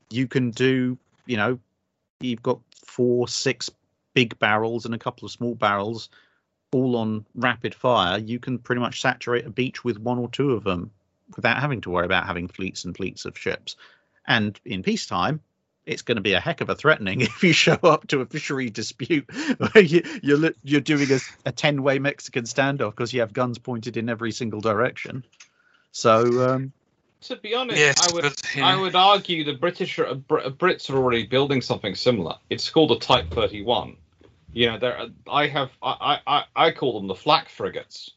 B: you can do, you know, you've got four, six big barrels and a couple of small barrels all on rapid fire. You can pretty much saturate a beach with one or two of them without having to worry about having fleets and fleets of ships. And in peacetime, it's going to be a heck of a threatening if you show up to a fishery dispute where you, you're you're doing a, a ten-way Mexican standoff because you have guns pointed in every single direction. So, um,
C: to be honest,
D: Yes,
C: I would
D: but, you
C: I
D: know-
C: would argue the British are, Br- Brits are already building something similar. It's called a Type thirty-one. You know, there are, I have I, I I call them the flak frigates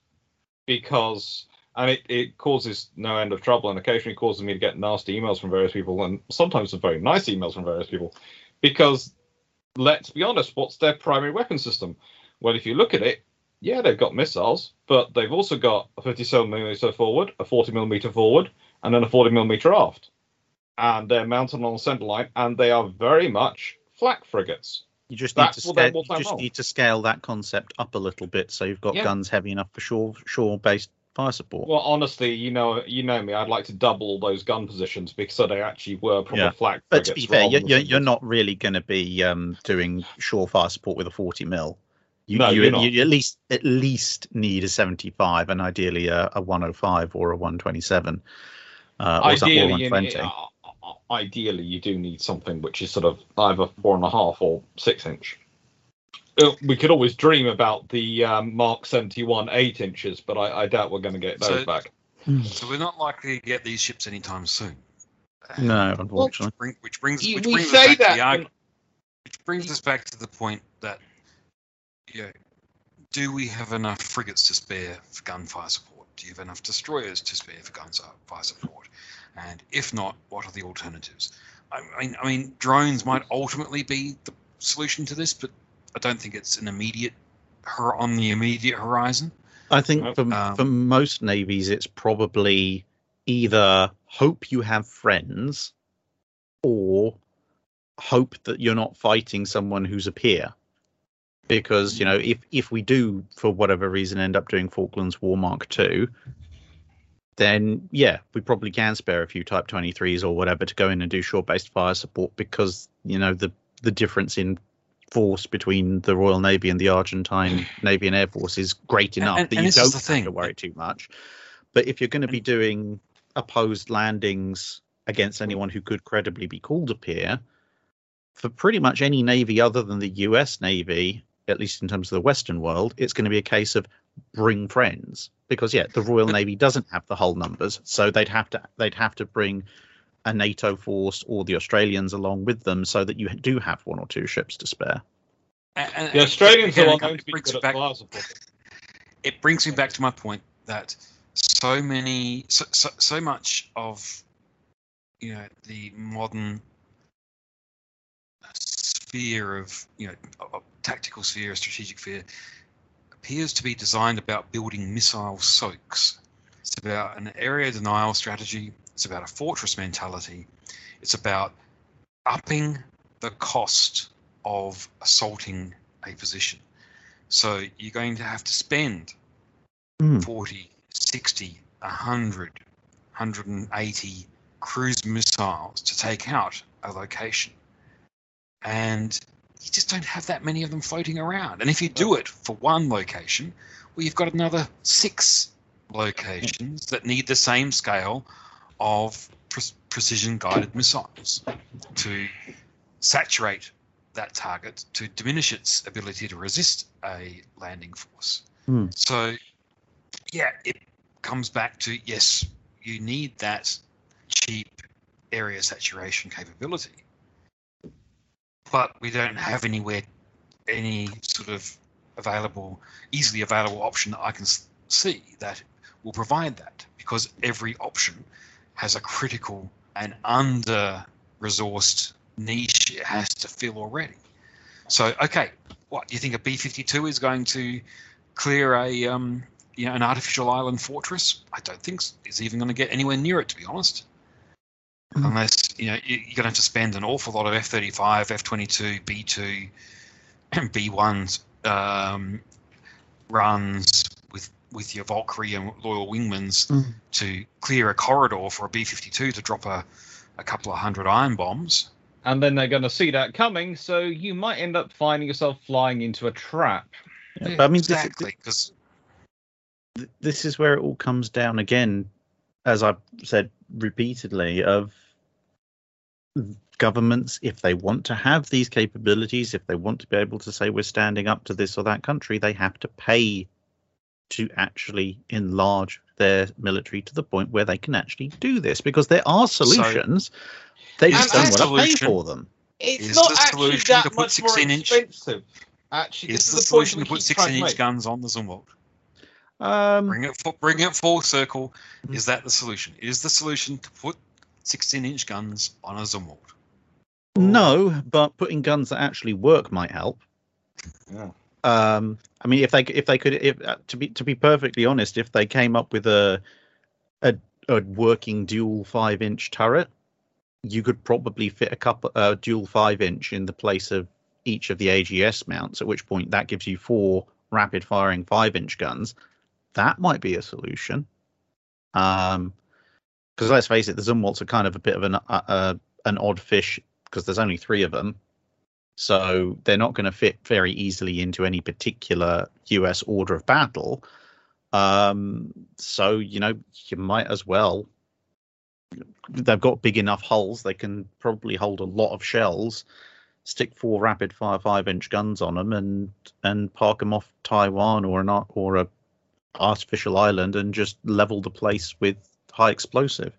C: because. And it, it causes no end of trouble, and occasionally causes me to get nasty emails from various people, and sometimes some very nice emails from various people. Because, let's be honest, what's their primary weapon system? Well, if you look at it, yeah, they've got missiles, but they've also got a fifty-seven millimeter forward, a forty millimeter forward, and then a forty millimeter aft. And they're mounted on a center line, and they are very much flak frigates.
B: you just need
C: That's
B: to
C: what their
B: scale, you
C: wartime
B: just
C: role.
B: need to scale that concept up a little bit so you've got
C: Yeah.
B: guns heavy enough for shore shore based fire support.
C: Well, honestly, you know, you know me. I'd like to double all those gun positions because so they actually were proper
B: Yeah.
C: flak
B: But
C: frigates.
B: to be fair,
C: rather
B: you're,
C: than
B: you're,
C: singles.
B: you're not really going to be um, doing shore fire support with a forty mil. You,
C: No,
B: you,
C: you're not.
B: you at least at least need a seventy-five and ideally a, a one oh five or a one twenty-seven uh, or, some, or
C: Ideally,
B: one
C: you
B: twenty.
C: need, uh, uh, ideally, you do need something which is sort of either four and a half or six inch. Uh, we could always dream about the um, Mark seventy-one eight inches, but I, I doubt we're going to get those
D: So-
C: back.
D: So we're not likely to get these ships anytime soon.
B: No, unfortunately.
D: Which, bring, which brings,
C: You-
D: which
C: we
D: brings
C: say
D: us back to
C: that,
D: the arg-
C: and-
D: which brings us back to the point that, you know, do we have enough frigates to spare for gunfire support? Do you have enough destroyers to spare for gunfire support? And if not, what are the alternatives? I mean, I mean, drones might ultimately be the solution to this, but I don't think it's an immediate hor- on the immediate horizon.
B: I think
C: Nope.
B: for,
D: Um,
B: for most navies, it's probably either hope you have friends or hope that you're not fighting someone who's a peer. Because, you know, if, if we do, for whatever reason, end up doing Falklands War Mark two, then, yeah, we probably can spare a few Type twenty-threes or whatever to go in and do shore-based fire support because, you know, the, the difference in force between the Royal Navy and the Argentine Navy and Air Force is great enough
D: and-
B: that
D: and
B: you
D: this is
B: don't
D: the
B: have
D: thing.
B: to worry too much. But if you're going to be doing opposed landings against anyone who could credibly be called a peer, for pretty much any navy other than the U S Navy, at least in terms of the Western world, it's going to be a case of bring friends. Because yeah, the Royal
D: But-
B: Navy doesn't have the hull numbers, so they'd have to they'd have to bring a NATO force or the Australians along with them, so that you do have one or two ships to spare.
D: And- and-
C: The Australians
D: again,
C: are
D: it
C: well known to be
D: brings
C: good
D: it
C: at
D: back-
C: fire support.
D: it brings me back to my point that so many so, so, so much of you know the modern sphere of you know of tactical sphere, strategic sphere appears to be designed about building missile soaks. It's about an area denial strategy. It's about a fortress mentality. It's about upping the cost of assaulting a position. So you're going to have to spend
B: Mm.
D: forty, sixty, one hundred, one hundred eighty cruise missiles to take out a location. And you just don't have that many of them floating around. And if you do it for one location, well, you've got another six locations that need the same scale of pre- precision guided missiles to saturate that target, to diminish its ability to resist a landing force.
B: Hmm.
D: So, yeah, it comes back to, yes, you need that cheap area saturation capability, but we don't have anywhere any sort of available, easily available option that I can s- see that will provide that, because every option has a critical and under-resourced niche it has to fill already. So, okay, what, you think a B fifty-two is going to clear a um, you know, an artificial island fortress? I don't think it's even going to get anywhere near it, to be honest.
B: Mm.
D: Unless, you know, you- you're going to have to spend an awful lot of F thirty-five, F twenty-two, B two, and B ones um, runs with with your Valkyrie and Loyal Wingmans
B: Mm.
D: to clear a corridor for a B fifty-two to drop a a couple of hundred iron bombs.
C: And then they're going to see that coming, so you might end up finding yourself flying into a trap.
B: Yeah, but I mean,
D: exactly, because
B: this, this is where it all comes down again, as I've said repeatedly, of governments, if they want to have these capabilities, if they want to be able to say we're standing up to this or that country, they have to pay to actually enlarge their military to the point where they can actually do this, because there are solutions. So, they just
C: and
B: don't want to pay for them.
C: It's
D: is
C: not
D: the
C: actually
D: solution
C: that
D: to put
C: much more
D: sixteen inch
C: expensive. Actually,
D: is
C: this
D: the
C: is the point
D: solution
C: we
D: to put
C: keep trying
D: sixteen
C: to
D: inch
C: make.
D: guns on the Zumwalt?
B: Um,
D: Bring it, fu- bring it full circle. Is that the solution? Is the solution to put sixteen inch guns on a Zumwalt?
B: No, but putting guns that actually work might help.
C: Yeah.
B: Um, I mean, if they if they could, if uh, to be to be perfectly honest, if they came up with a a, a working dual five inch turret, you could probably fit a couple uh, dual five inch in the place of each of the A G S mounts. At which point, that gives you four rapid firing five inch guns. That might be a solution. Um, because let's face it, the Zumwalts are kind of a bit of an uh, uh, an odd fish, because there's only three of them. So they're not going to fit very easily into any particular U S order of battle. Um, so, you know, you might as well. They've got big enough hulls. They can probably hold a lot of shells. Stick four rapid fire five inch guns on them and and park them off Taiwan or an or a artificial island and just level the place with high explosive.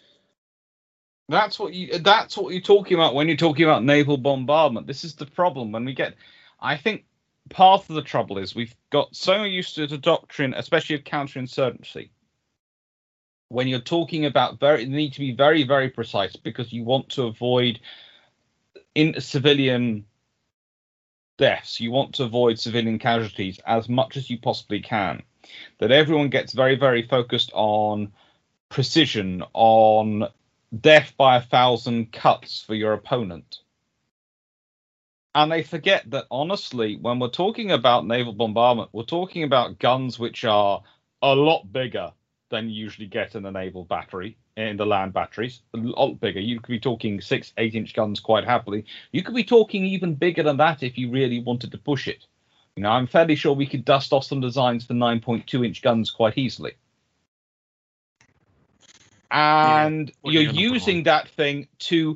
C: That's what you. That's what you're talking about when you're talking about naval bombardment. This is the problem when we get. I think part of the trouble is we've got so used to the doctrine, especially of counterinsurgency. When you're talking about very, you need to be very, very precise because you want to avoid in civilian deaths. You want to avoid civilian casualties as much as you possibly can. That everyone gets very, very focused on precision, on death by a thousand cuts for your opponent. And they forget that, honestly, when we're talking about naval bombardment, we're talking about guns which are a lot bigger than you usually get in a naval battery, in the land batteries. A lot bigger. You could be talking six, eight inch guns quite happily. You could be talking even bigger than that if you really wanted to push it. You know, I'm fairly sure we could dust off some designs for nine point two inch guns quite easily. And
D: yeah,
C: you're using that thing to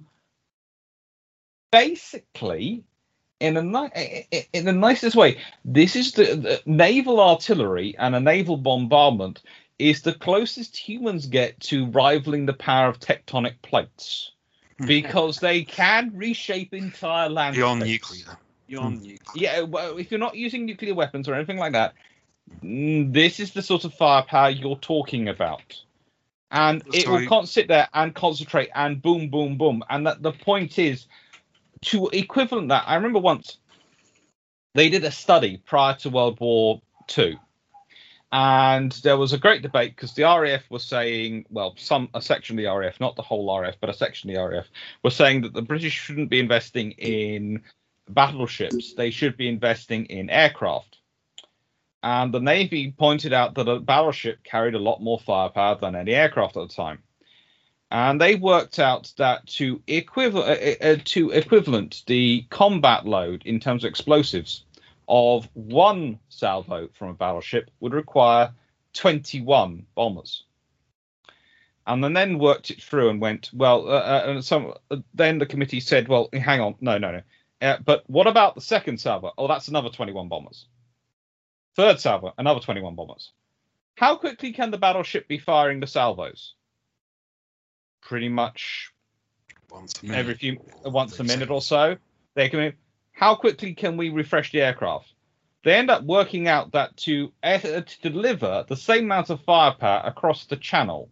C: basically, in a ni- in the nicest way, this is the, the naval artillery and a naval bombardment is the closest humans get to rivaling the power of tectonic plates, because they can reshape entire landscapes.
D: Beyond nuclear. Beyond nuclear.
C: Yeah, well, if you're not using nuclear weapons or anything like that, this is the sort of firepower you're talking about. And it
D: Sorry.
C: will con- sit there and concentrate and boom, boom, boom. And that the point is to equivalent that. I remember once they did a study prior to World War Two. And there was a great debate because the R A F was saying, well, some a section of the R A F, not the whole R A F, but a section of the R A F, was saying that the British shouldn't be investing in battleships. They should be investing in aircraft. And the Navy pointed out that a battleship carried a lot more firepower than any aircraft at the time. And they worked out that to equivalent uh, uh, to equivalent the combat load in terms of explosives of one salvo from a battleship would require twenty-one bombers. And then, then worked it through and went, well, uh, uh, and some, uh, then the committee said, well, hang on, no, no, no. Uh, but what about the second salvo? Oh, that's another twenty-one bombers. Third salvo, another twenty-one bombers. How quickly can the battleship be firing the salvos? Pretty much
D: Once a minute.
C: every few, once a minute or so. They can. How quickly can we refresh the aircraft? They end up working out that to, uh, to deliver the same amount of firepower across the channel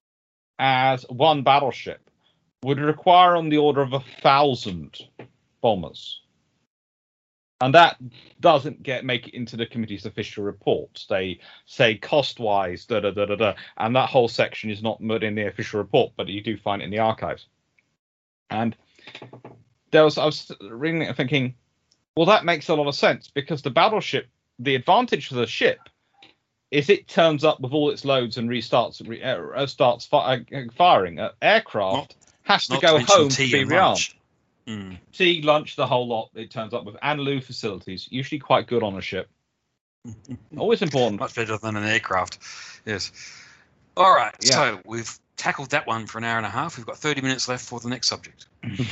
C: as one battleship would require on the order of a thousand bombers. And that doesn't get make it into the committee's official report. They say cost-wise, da da da da da, and that whole section is not in the official report, but you do find it in the archives. And there was I was reading it and thinking, well, that makes a lot of sense because the battleship, the advantage for the ship is it turns up with all its loads and restarts uh, starts fi- uh, firing. Uh, aircraft
D: Not,
C: has to
D: Not
C: go
D: mention
C: home to
D: tea
C: be
D: and
C: rearmed.
D: lunch. Mm.
C: Tea, lunch, the whole lot. It turns up with and loo facilities, usually quite good on a ship. Always important.
D: Much better than an aircraft. Yes. All right.
C: Yeah.
D: So we've tackled that one for an hour and a half. We've got thirty minutes left for the next subject.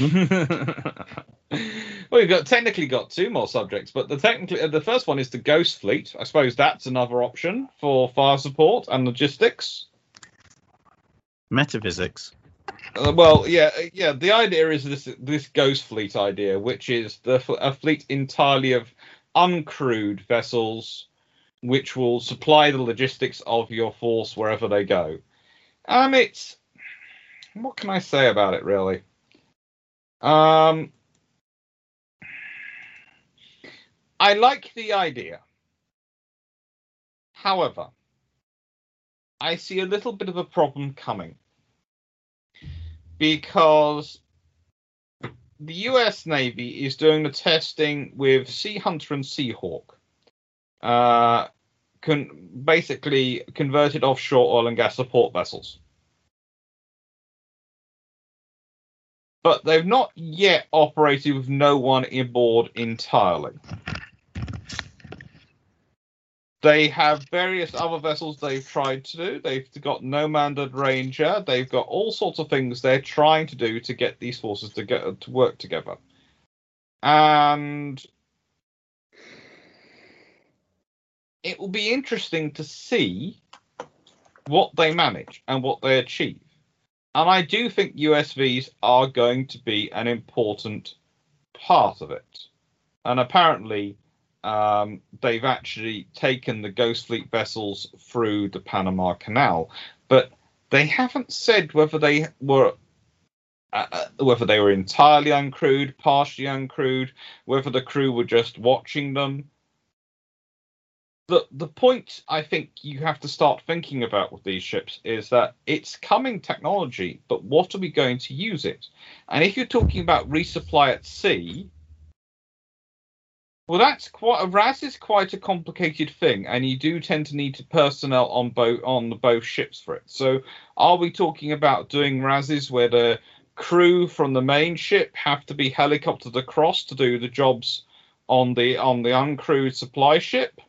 C: Well, we've got technically got two more subjects, but the technically the first one is the Ghost Fleet. I suppose that's another option for fire support and logistics.
B: Metaphysics.
C: Uh, well, yeah, yeah. The idea is this this Ghost Fleet idea, which is the a fleet entirely of uncrewed vessels, which will supply the logistics of your force wherever they go. Um, it's what can I say about it, really? Um, I like the idea. However, I see a little bit of a problem coming. Because the U S Navy is doing the testing with Sea Hunter and Seahawk, uh, con- basically converted offshore oil and gas support vessels. But they've not yet operated with no one aboard entirely. They have various other vessels they've tried to do. They've got No Mandated Ranger. They've got all sorts of things they're trying to do to get these forces to get to work together. And it will be interesting to see what they manage and what they achieve. And I do think U S Vs are going to be an important part of it. And apparently, Um, they've actually taken the Ghost Fleet vessels through the Panama Canal, but they haven't said whether they were uh, whether they were entirely uncrewed, partially uncrewed, whether the crew were just watching them. The the point I think you have to start thinking about with these ships is that it's coming technology, but what are we going to use it? And if you're talking about resupply at sea, well, that's quite a R A S is quite a complicated thing, and you do tend to need personnel on both on both ships for it. So, are we talking about doing R A Ss where the crew from the main ship have to be helicoptered across to do the jobs on the on the uncrewed supply ship?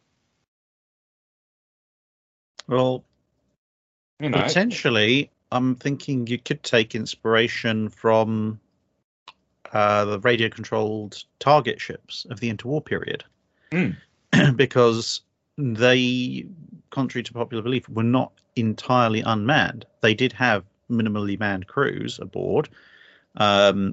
B: Well,
C: You know,
B: potentially, I'm thinking you could take inspiration from uh, the radio-controlled target ships of the interwar period,
C: Mm.
B: because they, contrary to popular belief, were not entirely unmanned. They did have minimally manned crews aboard um,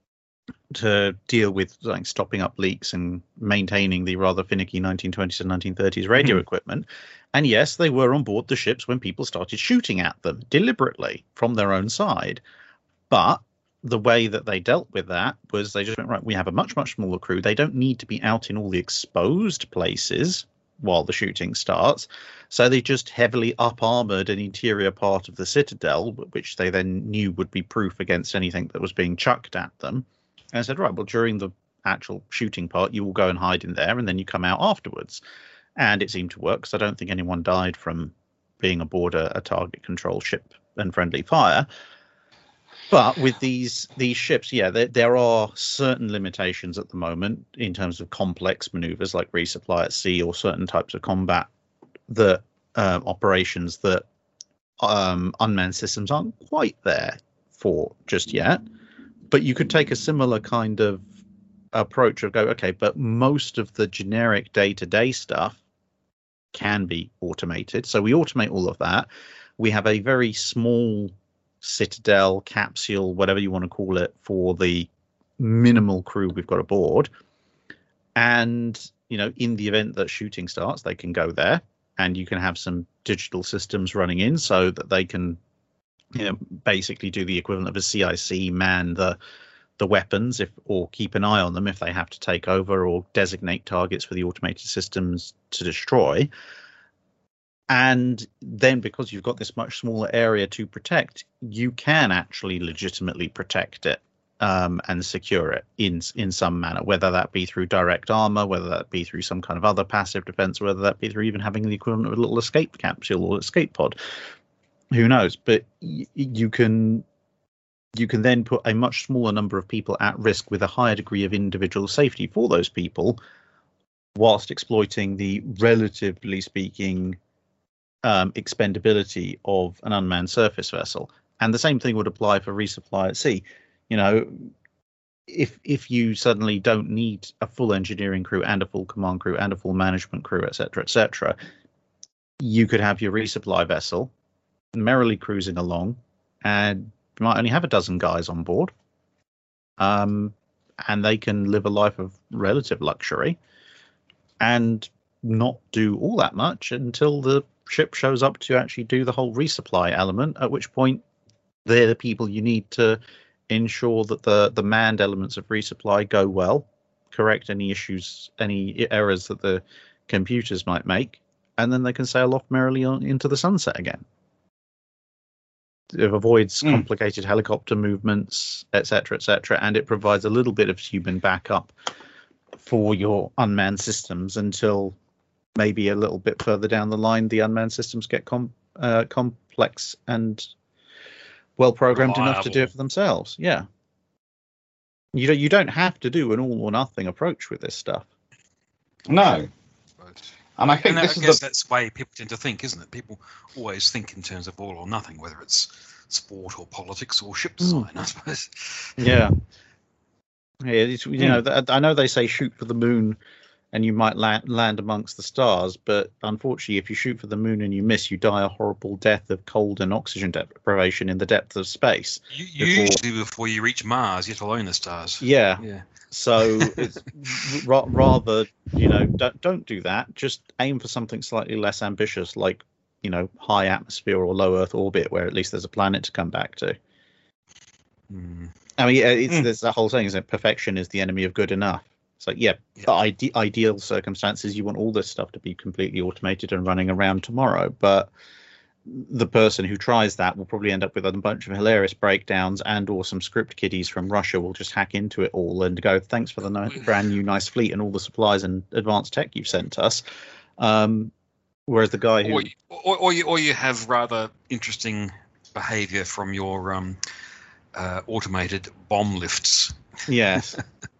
B: to deal with like stopping up leaks and maintaining the rather finicky nineteen twenties and nineteen thirties radio
C: Mhm.
B: equipment. And yes, they were on board the ships when people started shooting at them deliberately from their own side. But the way that they dealt with that was they just went, right, we have a much, much smaller crew. They don't need to be out in all the exposed places while the shooting starts. So they just heavily up-armored an interior part of the citadel, which they then knew would be proof against anything that was being chucked at them. And said, right, well, during the actual shooting part, you will go and hide in there, and then you come out afterwards. And it seemed to work, because I don't think anyone died from being aboard a, a target control ship and friendly fire. But with these these ships, yeah, there, there are certain limitations at the moment in terms of complex maneuvers like resupply at sea or certain types of combat that uh, operations that um, unmanned systems aren't quite there for just yet. But you could take a similar kind of approach of go, okay, but most of the generic day-to-day stuff can be automated. So we automate all of that. We have a very small citadel, capsule, whatever you want to call it, for the minimal crew we've got aboard. And, you know, in the event that shooting starts, they can go there, and you can have some digital systems running in so that they can, you know, basically do the equivalent of a C I C, man the the weapons, if or keep an eye on them if they have to take over, or designate targets for the automated systems to destroy. And then, because you've got this much smaller area to protect, you can actually legitimately protect it um, and secure it in in some manner, whether that be through direct armor, whether that be through some kind of other passive defense, whether that be through even having the equivalent of a little escape capsule or escape pod. Who knows? But y- you can you can then put a much smaller number of people at risk with a higher degree of individual safety for those people, whilst exploiting the, relatively speaking, um, expendability of an unmanned surface vessel. And the same thing would apply for resupply at sea. You know, if if you suddenly don't need a full engineering crew and a full command crew and a full management crew, et cetera, et cetera, you could have your resupply vessel merrily cruising along, and you might only have a dozen guys on board, um, and they can live a life of relative luxury and not do all that much until the ship shows up to actually do the whole resupply element, at which point they're the people you need to ensure that the, the manned elements of resupply go well, correct any issues, any errors that the computers might make, and then they can sail off merrily on, into the sunset again. It avoids
C: Mm.
B: complicated helicopter movements, et cetera, et cetera, and it provides a little bit of human backup for your unmanned systems until maybe a little bit further down the line the unmanned systems get com- uh, complex and well programmed enough to do it for themselves. Yeah, you don't you don't have to do an all or nothing approach with this stuff.
C: No.
D: But,
C: And I think
D: and I
C: this is
D: guess
C: the
D: that's the way people tend to think, isn't it? People always think in terms of all or nothing, whether it's sport or politics or ship design, I suppose.
B: Yeah, yeah. It's, you know, th- I know they say shoot for the moon, and you might land land amongst the stars, but unfortunately, if you shoot for the moon and you miss, you die a horrible death of cold and oxygen deprivation in the depth of space.
D: You,
B: Before-
D: usually, before you reach Mars, you have to alone the stars.
B: Yeah.
D: Yeah.
B: So it's ra- rather, you know, don't don't do that. Just aim for something slightly less ambitious, like, you know, high atmosphere or low Earth orbit, where at least there's a planet to come back to.
D: Mm.
B: I mean, it's,
C: Mm.
B: there's that whole saying, isn't it? Perfection is the enemy of good enough. So yeah,
D: Yeah.
B: the ide- ideal circumstances, you want all this stuff to be completely automated and running around tomorrow. But the person who tries that will probably end up with a bunch of hilarious breakdowns, and or some script kiddies from Russia will just hack into it all and go, thanks for the ni- brand new nice fleet and all the supplies and advanced tech you've sent us. Um, whereas the guy who...
D: Or, you- or, or, you, or you have rather interesting behaviour from your um, uh, automated bomb lifts.
B: Yes.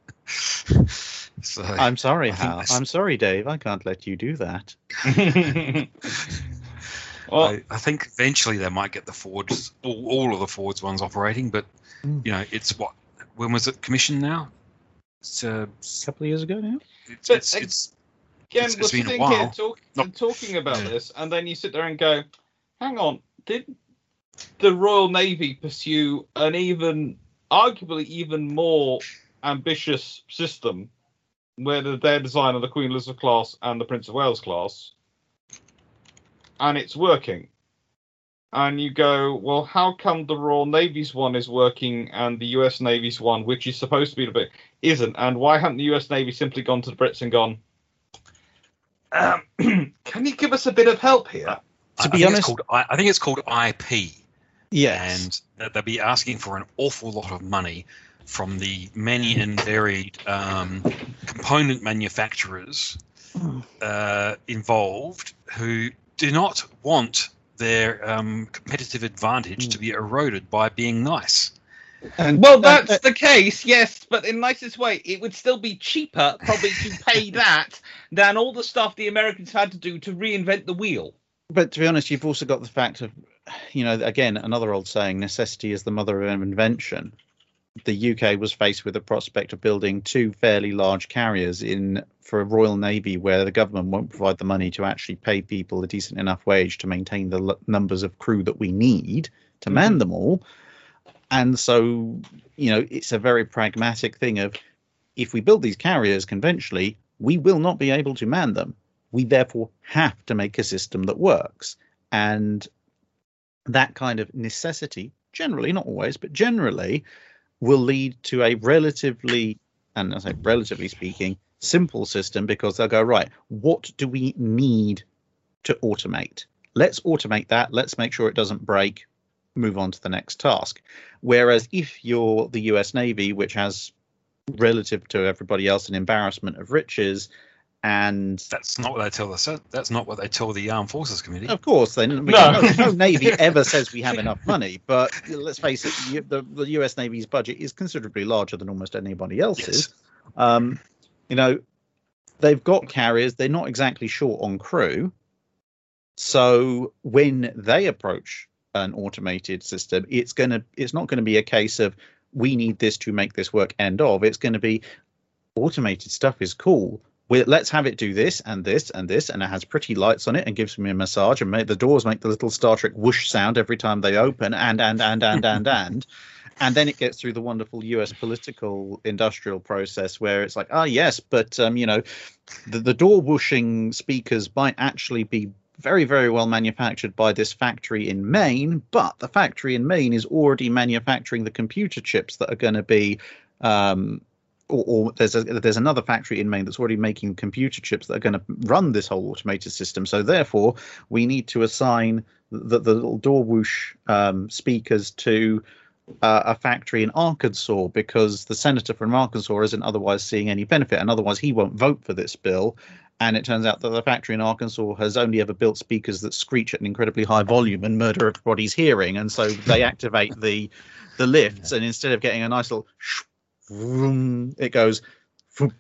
D: So
B: I'm sorry,
D: I think
B: Hal.
D: that's-
B: I'm sorry, Dave. I can't let you do that.
C: well,
D: I, I think eventually they might get the Fords, all, all of the Fords ones operating, but
B: Mm.
D: you know, it's what? When was it commissioned now? It's uh,
B: A couple of years ago now.
D: it's
C: But,
D: it's,
C: uh,
D: it's
C: again,
D: it's-
C: we're
D: it's been a
C: sitting
D: while.
C: here talk,
D: Not-
C: talking about
D: Yeah.
C: this, and then you sit there and go, hang on, did the Royal Navy pursue an even, arguably even more ambitious system where the, their design of the Queen Elizabeth class and the Prince of Wales class, and it's working? And you go, well, how come the Royal Navy's one is working and the U S Navy's one, which is supposed to be the bit, isn't? And why haven't the U S Navy simply gone to the Brits and gone, um, can you give us a bit of help here?
D: I,
B: To
D: I
B: be
D: think
B: honest-
D: it's called I, I think it's called I P,
B: Yes.
D: and that they'll be asking for an awful lot of money from the many and varied um, component manufacturers uh, involved who do not want their um, competitive advantage to be eroded by being nice.
B: And
C: Well,
B: that-
C: that's the case, yes, but in nicest way, it would still be cheaper probably to pay that than all the stuff the Americans had to do to reinvent the wheel.
B: But to be honest, you've also got the fact of, you know, again, another old saying, necessity is the mother of invention. The U K was faced with the prospect of building two fairly large carriers in for a Royal Navy where the government won't provide the money to actually pay people a decent enough wage to maintain the l- numbers of crew that we need to man them all. And so, you know, it's a very pragmatic thing of, if we build these carriers conventionally, we will not be able to man them. We therefore have to make a system that works. And that kind of necessity, generally, not always, but generally, will lead to a relatively, and I say relatively speaking, simple system, because they'll go, right, what do we need to automate? Let's automate that. Let's make sure it doesn't break. Move on to the next task. Whereas if you're the U S Navy, which has, relative to everybody else, an embarrassment of riches, And
D: That's not what they tell us. That's not what they tell the Armed Forces Committee.
B: of course, then
C: No.
B: no. no Navy ever says we have enough money. But let's face it, you- the, the U S Navy's budget is considerably larger than almost anybody else's.
D: Yes.
B: Um, you know, they've got carriers. They're not exactly short on crew. So when they approach an automated system, it's gonna it's not going to be a case of we need this to make this work. End of. It's going to be automated stuff is cool. We're, let's have it do this and this and this, and it has pretty lights on it and gives me a massage and make the doors make the little Star Trek whoosh sound every time they open, and and and and and and and then it gets through the wonderful U S political industrial process where it's like, ah, yes, but um, you know, the, the door whooshing speakers might actually be very, very well manufactured by this factory in Maine, but the factory in Maine is already manufacturing the computer chips that are going to be um, Or, or there's a, there's another factory in Maine that's already making computer chips that are going to run this whole automated system. So therefore, we need to assign the, the little door whoosh um, speakers to uh, a factory in Arkansas, because the senator from Arkansas isn't otherwise seeing any benefit, and otherwise he won't vote for this bill. And it turns out that the factory in Arkansas has only ever built speakers that screech at an incredibly high volume and murder everybody's hearing. And so they activate the the lifts, and instead of getting a nice little vroom, it goes vroom.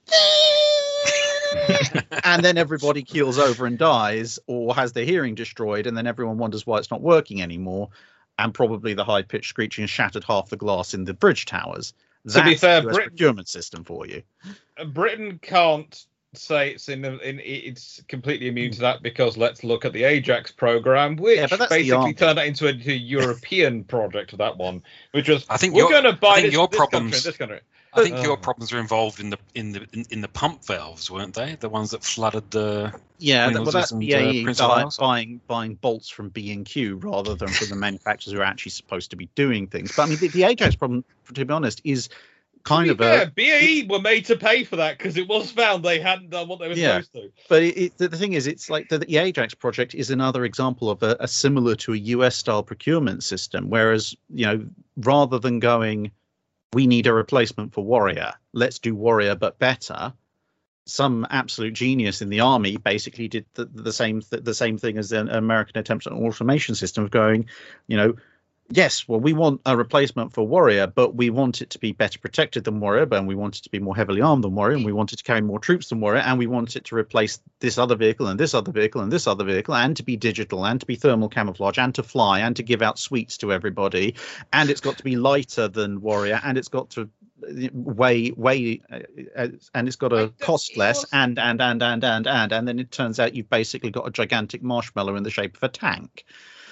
B: And then everybody keels over and dies or has their hearing destroyed, and then everyone wonders why it's not working anymore, and probably the high-pitched screeching has shattered half the glass in the bridge towers. That's
C: To be fair,
B: the U S
C: Britain-
B: procurement system for you.
C: Britain can't say it's in, in it's completely immune to that, because let's look at the Ajax program, which
B: Yeah, but that's the
C: basically
B: army.
C: turned that into a, into a European project. That one, which was
D: I think
C: we're
D: your-
C: going to buy
D: I think
C: this,
D: your
C: this
D: problems-
C: country, this country.
D: I think
C: Uh,
D: your problems are involved in the in the in, in the pump valves, weren't they? The ones that flooded the.
B: Yeah,
D: Queen
B: that, well, that's
D: Elizabeth
B: B A
D: and, uh,
B: E
D: Prince of
B: buy,
D: Wales.
B: buying buying bolts from B and Q rather than from the manufacturers who are actually supposed to be doing things. But I mean, the, the Ajax problem, to be honest, is kind
C: to
B: of
C: be
B: a.
C: fair, B A E were made to pay for that because it was found they hadn't done what they were
B: Yeah.
C: supposed to.
B: But it, it, the, the thing is, it's like the, the Ajax project is another example of a, a similar to a U S style procurement system. Whereas, you know, rather than going, we need a replacement for Warrior, let's do Warrior but better. Some absolute genius in the army basically did the, the same th- the same thing as an American attempt at an automation system of going, you know, yes, well, we want a replacement for Warrior, but we want it to be better protected than Warrior, and we want it to be more heavily armed than Warrior, and we want it to carry more troops than Warrior, and we want it to replace this other vehicle and this other vehicle and this other vehicle, and to be digital, and to be thermal camouflage, and to fly, and to give out sweets to everybody, and it's got to be lighter than Warrior, and it's got to weigh weigh uh, and it's got to
C: Like the-
B: cost
C: it
B: less,
C: was-
B: and and and and and and and then it turns out you've basically got a gigantic marshmallow in the shape of a tank.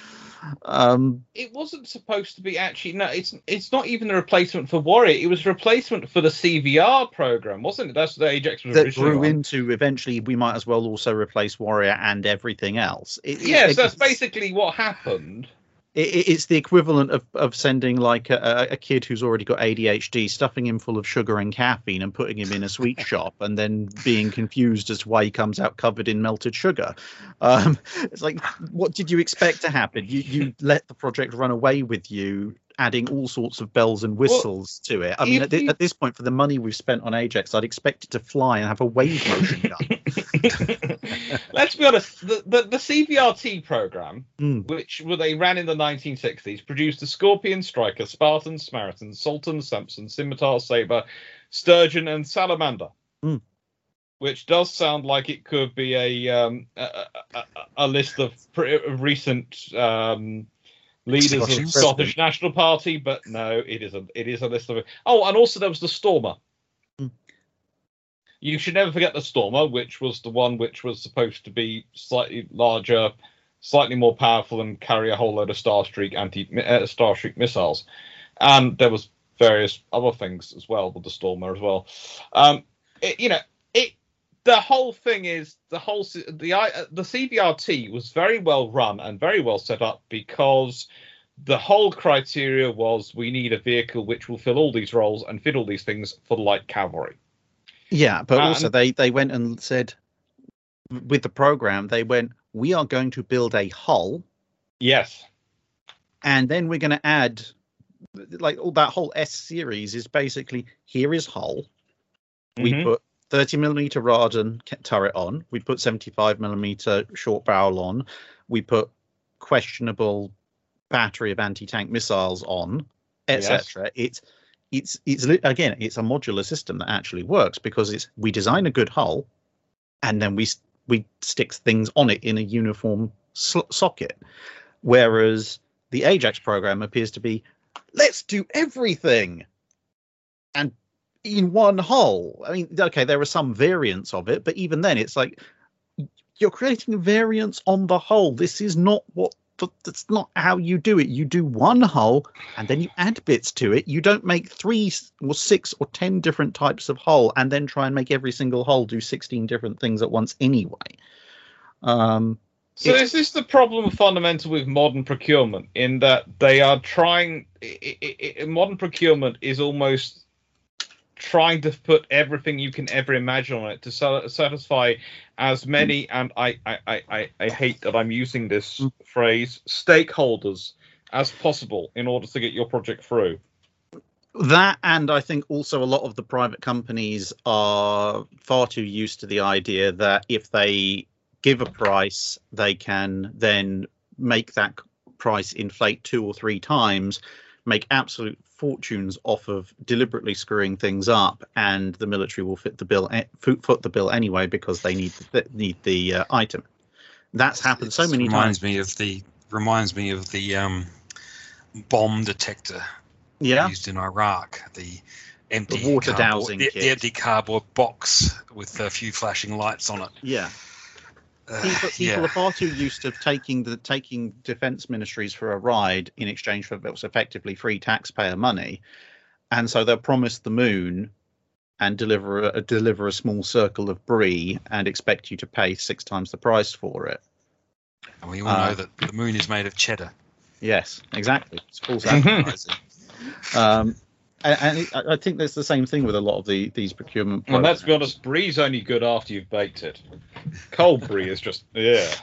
B: Um,
C: It wasn't supposed to be actually. No, it's it's not even a replacement for Warrior. It was a replacement for the C V R program, wasn't it? That's what the Ajax was
B: that
C: originally
B: grew
C: on.
B: into eventually we might as well also replace Warrior and everything else. It, it-
C: Yes,
B: it-
C: that's
B: it's-
C: basically what happened.
B: it, it- it's the equivalent of, of sending like a, a kid who's already got A D H D, stuffing him full of sugar and caffeine and putting him in a sweet shop, and then being confused as to why he comes out covered in melted sugar. Um, it's like, what did you expect to happen? You you let the project run away with you, adding all sorts of bells and whistles to it. I mean,
C: if
B: at, thi-
C: you-
B: at this point, for the money we've spent on Ajax, I'd expect it to fly and have a wave motion gun.
C: Let's be honest. The, the the C V R T program,
B: Mm.
C: which were they ran in the nineteen sixties, produced the Scorpion, Striker, Spartan, Samaritan, Sultan, Samson, Scimitar, Saber, Sturgeon, and Salamander.
B: Mm.
C: Which does sound like it could be a um, a, a, a, a list of pre- recent um, leaders of
D: Scottish
C: the Scottish National Party, but no, it is a it is a list of. Oh, and also there was the Stormer.
B: Mm.
C: You should never forget the Stormer, which was the one which was supposed to be slightly larger, slightly more powerful, and carry a whole load of Starstreak anti uh, Starstreak missiles. And there was various other things as well with the Stormer as well. Um, it, you know, it. The whole thing is the whole C- the I- the C V R T was very well run and very well set up, because the whole criteria was we need a vehicle which will fill all these roles and fit all these things for the light cavalry.
B: Yeah, but
C: Uh,
B: also
C: and-
B: they, they went and said, with the program, they went, we are going to build a hull,
C: Yes.
B: and then we're going to add, like all that whole S series is basically, here is hull. We
C: Mhm.
B: put thirty millimeter Radan turret on. We put seventy-five millimeter short barrel on. We put questionable battery of anti-tank missiles on, et cetera. Yes. It's it's it's again, it's a modular system that actually works because it's we design a good hull, and then we we stick things on it in a uniform sl- socket. Whereas the Ajax program appears to be, let's do everything, and in one hull. I mean, okay, there are some variants of it, but even then, it's like you're creating variants on the hull. This is not what. That's not how you do it. You do one hull, and then you add bits to it. You don't make three or six or ten different types of hull, and then try and make every single hull do sixteen different things at once anyway. Um,
C: so is this the problem fundamental with modern procurement, in that they are trying... It, it, it, modern procurement is almost trying to put everything you can ever imagine on it to satisfy as many, and I, I, I, I hate that I'm using this mm. phrase, stakeholders as possible in order to get your project through.
B: That, and I think also a lot of the private companies are far too used to the idea that if they give a price, they can then make that price inflate two or three times, make absolute fortunes off of deliberately screwing things up, and the military will fit the bill foot the bill anyway because they need the, need the uh, item. That's happened it so many
D: reminds
B: times.
D: Me of the reminds me of the um, bomb detector
B: yeah.
D: used in Iraq. The empty
B: the water
D: cardboard,
B: dowsing
D: the,
B: kit.
D: the empty cardboard box with a few flashing lights on it.
B: Yeah.
D: Uh,
B: people people
D: yeah.
B: are far too used to taking the taking defence ministries for a ride in exchange for what's effectively free taxpayer money, and so they'll promise the moon and deliver a deliver a small circle of brie and expect you to pay six times the price for it.
D: And we all
B: uh,
D: know that the moon is made of cheddar.
B: Yes, exactly. It's false advertising. um, and, and it, I think there's the same thing with a lot of the these procurement programs.
C: And let's be honest, brie's only good after you've baked it. Cold brie is just, yeah.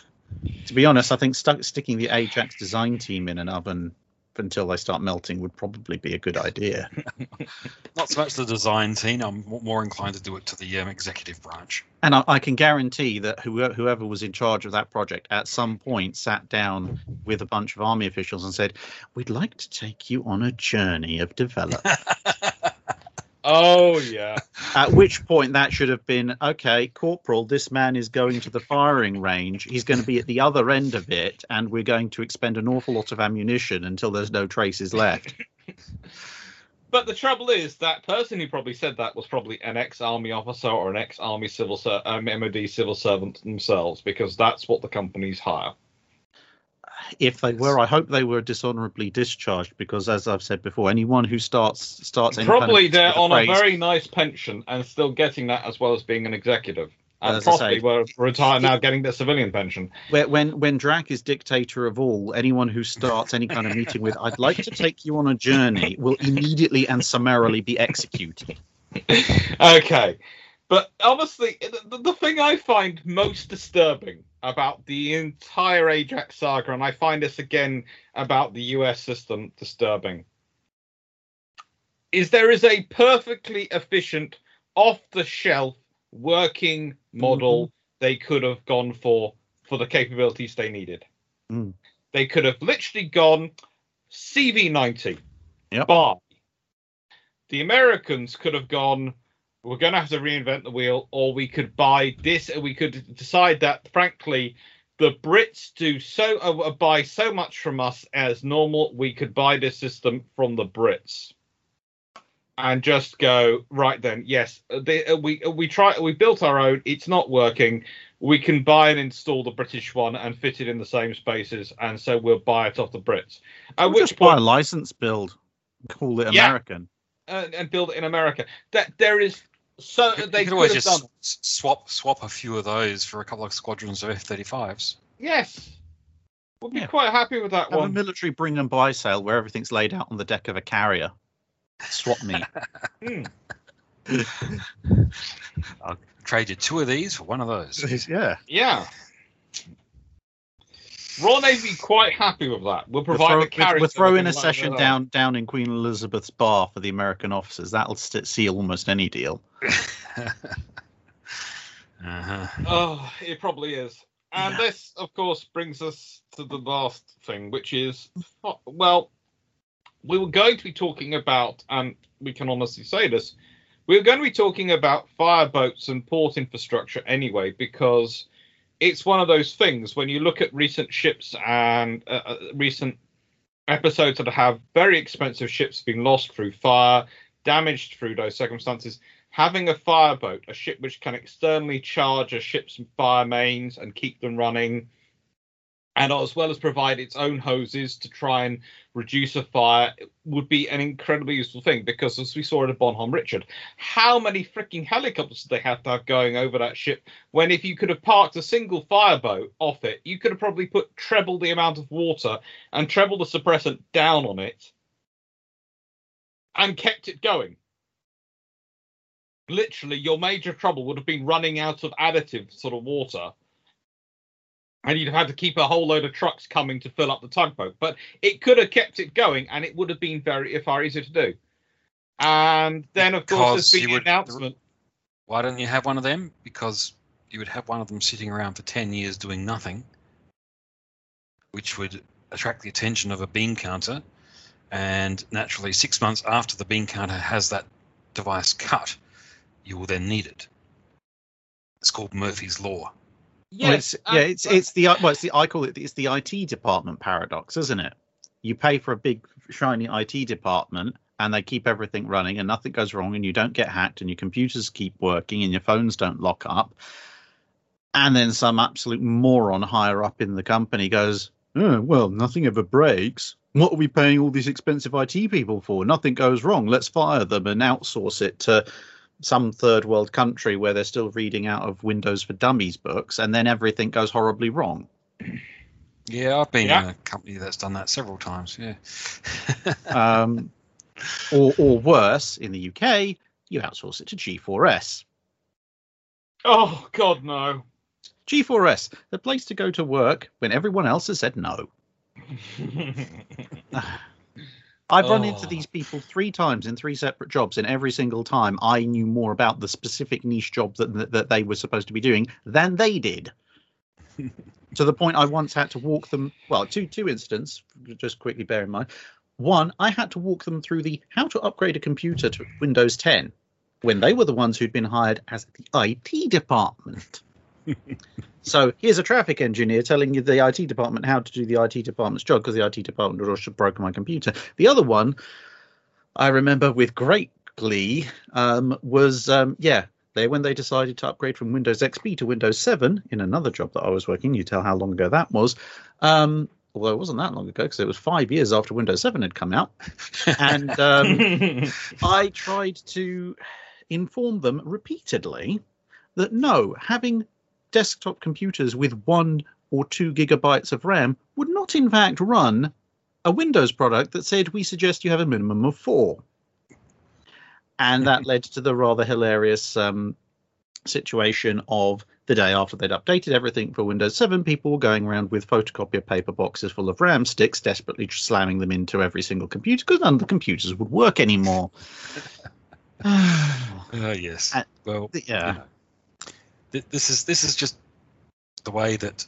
B: To be honest, I think st- sticking the Ajax design team in an oven until they start melting would probably be a good idea.
D: Not so much the design team. I'm more inclined to do it to the um, executive branch.
B: And I, I can guarantee that whoever, whoever was in charge of that project at some point sat down with a bunch of army officials and said, "We'd like to take you on a journey of development."
C: Oh, yeah.
B: At which point that should have been, okay, Corporal, this man is going to the firing range. He's going to be at the other end of it, and we're going to expend an awful lot of ammunition until there's no traces left.
C: But the trouble is, that person who probably said that was probably an ex-army officer or an ex-army civil ser- um, M O D civil servant themselves, because that's what the companies hire.
B: If they were, I hope they were dishonorably discharged, because, as I've said before, anyone who starts starts any
C: probably
B: kind of
C: they're on
B: phrase,
C: a very nice pension and still getting that as well as being an executive, and
B: as I
C: possibly
B: say,
C: were retired now getting their civilian pension.
B: When when when Drac is dictator of all, anyone who starts any kind of meeting with "I'd like to take you on a journey" will immediately and summarily be executed.
C: Okay. But honestly, the, the thing I find most disturbing about the entire Ajax saga, and I find this again about the U S system disturbing, is there is a perfectly efficient, off-the-shelf working model mm-hmm. they could have gone for for the capabilities they needed.
B: Mm.
C: They could have literally gone C V ninety.
B: Yep.
C: Buy. The Americans could have gone, we're going to have to reinvent the wheel, or we could buy this, and we could decide that, frankly, the Brits do so uh, buy so much from us as normal, we could buy this system from the Brits. And just go, right then, yes, they, uh, we uh, we try, we built our own, it's not working, we can buy and install the British one and fit it in the same spaces, and so we'll buy it off the Brits. At
B: we'll
C: which
B: just
C: point,
B: buy a license build, call it
C: yeah.
B: American.
C: Uh, and build it in America. That there is so
D: you
C: they
D: could always
C: have
D: just
C: done.
D: swap swap a few of those for a couple of squadrons of F thirty-fives.
C: Yes, we'll be
B: Yeah.
C: quite happy with that
B: Have
C: one.
B: a military bring and buy sale where everything's laid out on the deck of a carrier. Swap meet.
C: Hmm.
D: I'll trade you two of these for one of those.
B: Yeah.
C: Yeah. Royal Navy quite happy with that. We'll
B: We're,
C: provide
B: throw,
C: the carriage.
B: we're
C: so
B: throwing
C: they
B: a
C: can
B: session
C: land
B: down down in Queen Elizabeth's bar for the American officers. That'll st- seal almost any deal.
D: uh-huh.
C: Oh, it probably is. And
B: Yeah.
C: this, of course, brings us to the last thing, which is, well, we were going to be talking about, and we can honestly say this, we were going to be talking about fireboats and port infrastructure anyway, because it's one of those things when you look at recent ships and uh, uh, recent episodes that have very expensive ships being lost through fire, damaged through those circumstances. Having a fireboat, a ship which can externally charge a ship's fire mains and keep them running, and as well as provide its own hoses to try and reduce a fire, would be an incredibly useful thing. Because as we saw in Bonhomme Richard, how many freaking helicopters did they have to have going over that ship? When if you could have parked a single fireboat off it, you could have probably put treble the amount of water and treble the suppressant down on it and kept it going. Literally, your major trouble would have been running out of additive sort of water. And you'd have had to keep a whole load of trucks coming to fill up the tugboat. But it could have kept it going, and it would have been very far easier to do. And then, of course, there's been the announcement.
D: Why don't you have one of them? Because you would have one of them sitting around for ten years doing nothing, which would attract the attention of a bean counter. And naturally, six months after the bean counter has that device cut, you will then need it. It's called Murphy's Law.
C: Yes,
B: well, it's, yeah, it's it's the well, it's the I call it it's the I T department paradox, isn't it? You pay for a big shiny I T department, and they keep everything running, and nothing goes wrong, and you don't get hacked, and your computers keep working, and your phones don't lock up. And then some absolute moron higher up in the company goes, oh, well, nothing ever breaks. What are we paying all these expensive I T people for? Nothing goes wrong. Let's fire them and outsource it to some third world country where they're still reading out of Windows for Dummies books, and then everything goes horribly wrong.
D: Yeah, I've been
C: yeah.
D: in a company that's done that several times. Yeah.
B: um, or, or worse, in the U K, you outsource it to G four S.
C: Oh, God, no.
B: G four S, the place to go to work when everyone else has said no. I've run into these people three times in three separate jobs, and every single time I knew more about the specific niche job that, that, that they were supposed to be doing than they did. To the point I once had to walk them, well, two two incidents, just quickly bear in mind. One, I had to walk them through the how to upgrade a computer to Windows ten when they were the ones who'd been hired as the I T department. So here's a traffic engineer telling you the I T department how to do the I T department's job because the I T department had broken my computer. The other one, I remember with great glee, um, was, um, yeah, they when they decided to upgrade from Windows X P to Windows seven in another job that I was working, you tell how long ago that was. Um, although it wasn't that long ago because it was five years after Windows seven had come out. And um, I tried to inform them repeatedly that no, having desktop computers with one or two gigabytes of RAM would not in fact run a Windows product that said we suggest you have a minimum of four. And that led to the rather hilarious um, situation of the day after they'd updated everything for Windows seven, people were going around with photocopier paper boxes full of RAM sticks, desperately slamming them into every single computer because none of the computers would work anymore.
D: Oh, uh, yes.
B: Uh,
D: well,
B: yeah.
D: You know, th- this is this is just the way that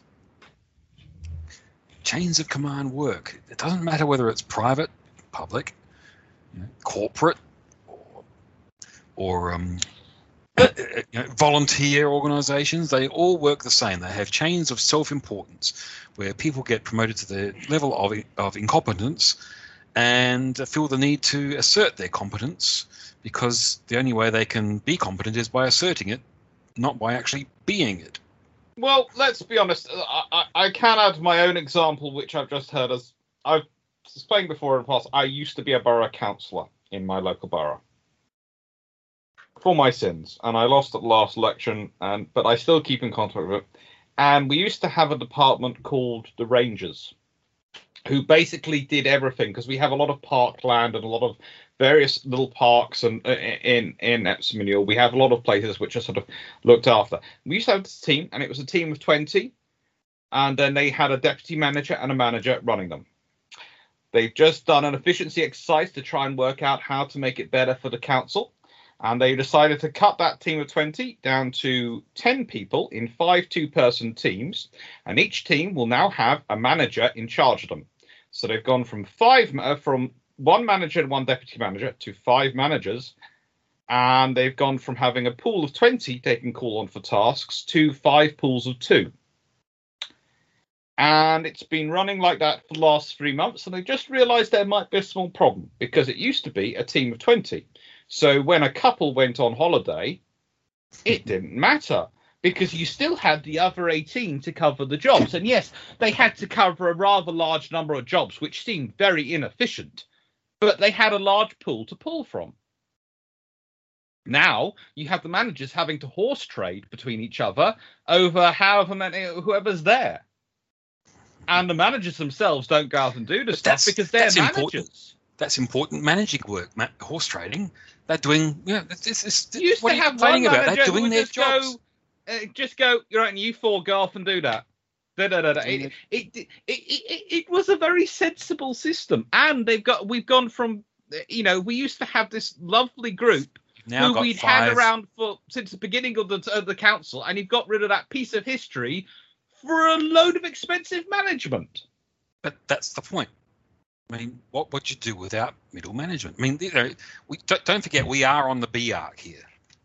D: chains of command work. It doesn't matter whether it's private, public, you know, corporate, or, or um, you know, volunteer organizations. They all work the same. They have chains of self-importance where people get promoted to the level of of incompetence and feel the need to assert their competence, because the only way they can be competent is by asserting it, not by actually being it.
C: Well, let's be honest. I, I, I can add my own example, which I've just heard. As I've explained before in the past, I used to be a borough councillor in my local borough for my sins, and I lost at the last election, and but I still keep in contact with it. And we used to have a department called the Rangers, who basically did everything, because we have a lot of parkland and a lot of various little parks and uh, in in Epsom and Ewell. We have a lot of places which are sort of looked after. We used to have this team, and it was a team of twenty, and then they had a deputy manager and a manager running them. They've just done an efficiency exercise to try and work out how to make it better for the council. And they decided to cut that team of twenty down to ten people in five two-person teams. And each team will now have a manager in charge of them. So they've gone from five, uh, from one manager and one deputy manager to five managers. And they've gone from having a pool of twenty taking call on for tasks to five pools of two. And it's been running like that for the last three months. And they just realized there might be a small problem, because it used to be a team of twenty. So when a couple went on holiday, it didn't matter, because you still had the other eighteen to cover the jobs. And yes, they had to cover a rather large number of jobs, which seemed very inefficient, but they had a large pool to pull from. Now you have the managers having to horse trade between each other over however many, whoever's there. And the managers themselves don't go out and do the
D: But
C: stuff
D: that's-
C: because they're
D: that's
C: managers.
D: important. That's important managing work, ma- horse trading. They're doing, you know, it's, it's, it's,
C: You used
D: what
C: to
D: are you
C: have one
D: complaining about?
C: manager
D: They're
C: who
D: doing
C: would
D: their
C: just
D: jobs.
C: go, uh, just go, you're right, and you four go off and do that. Da, da, da, da. It, it, it, it, it, it was a very sensible system. And they've got, we've gone from, you know, we used to have this lovely group
D: Now
C: who
D: got
C: we'd
D: five.
C: had around for since the beginning of the, of the council, and you've got rid of that piece of history for a load of expensive management.
D: But that's the point. I mean, what would you do without middle management? I mean, you know, we don't, don't forget we are on the B arc here.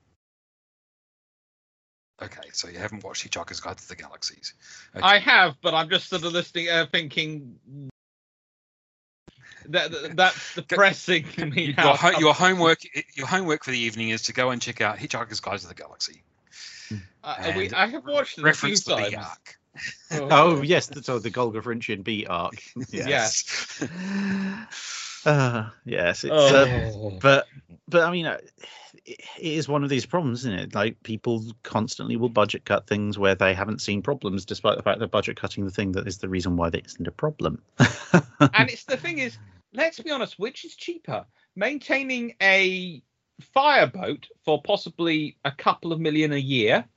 D: Okay, so you haven't watched Hitchhiker's Guide to the Galaxies. Okay.
C: I have, but I'm just sort of listening, uh, thinking that, that that's depressing to me.
D: Your, ho- your homework, your homework for the evening is to go and check out Hitchhiker's Guide to the Galaxy.
C: Uh, we, I have watched it a few
D: Reference the
C: times.
D: B arc.
B: Oh yes, the, so the Golga Frinchian B arc.
C: Yes.
B: Uh, yes, it's.
C: Oh.
B: Uh, but but I mean, uh, it, it is one of these problems, isn't it? Like people constantly will budget cut things where they haven't seen problems, despite the fact that budget cutting the thing that is the reason why there isn't a problem.
C: And it's the thing is, let's be honest, which is cheaper? Maintaining a fireboat for possibly a couple of million a year,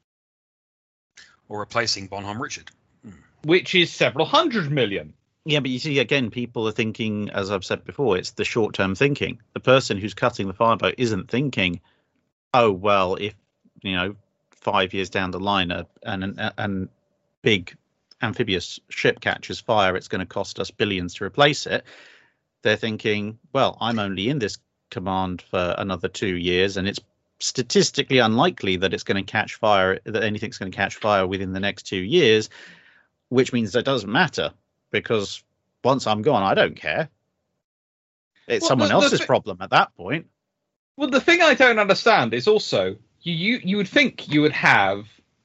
D: Or replacing Bonhomme Richard.
C: which is several hundred million.
B: Yeah, but you see, again, people are thinking, as I've said before, it's the short-term thinking. The person who's cutting the fireboat isn't thinking, oh, well, if, you know, five years down the line, a, an, an, an big amphibious ship catches fire, it's going to cost us billions to replace it. They're thinking, well, I'm only in this command for another two years, and it's statistically unlikely that it's going to catch fire, that anything's going to catch fire within the next two years, which means that it doesn't matter. Because once I'm gone, I don't care. It's
C: Well,
B: someone
C: the- the
B: else's
C: thi-
B: problem at that point.
C: Well, the thing I don't understand is also you, you you would think you would have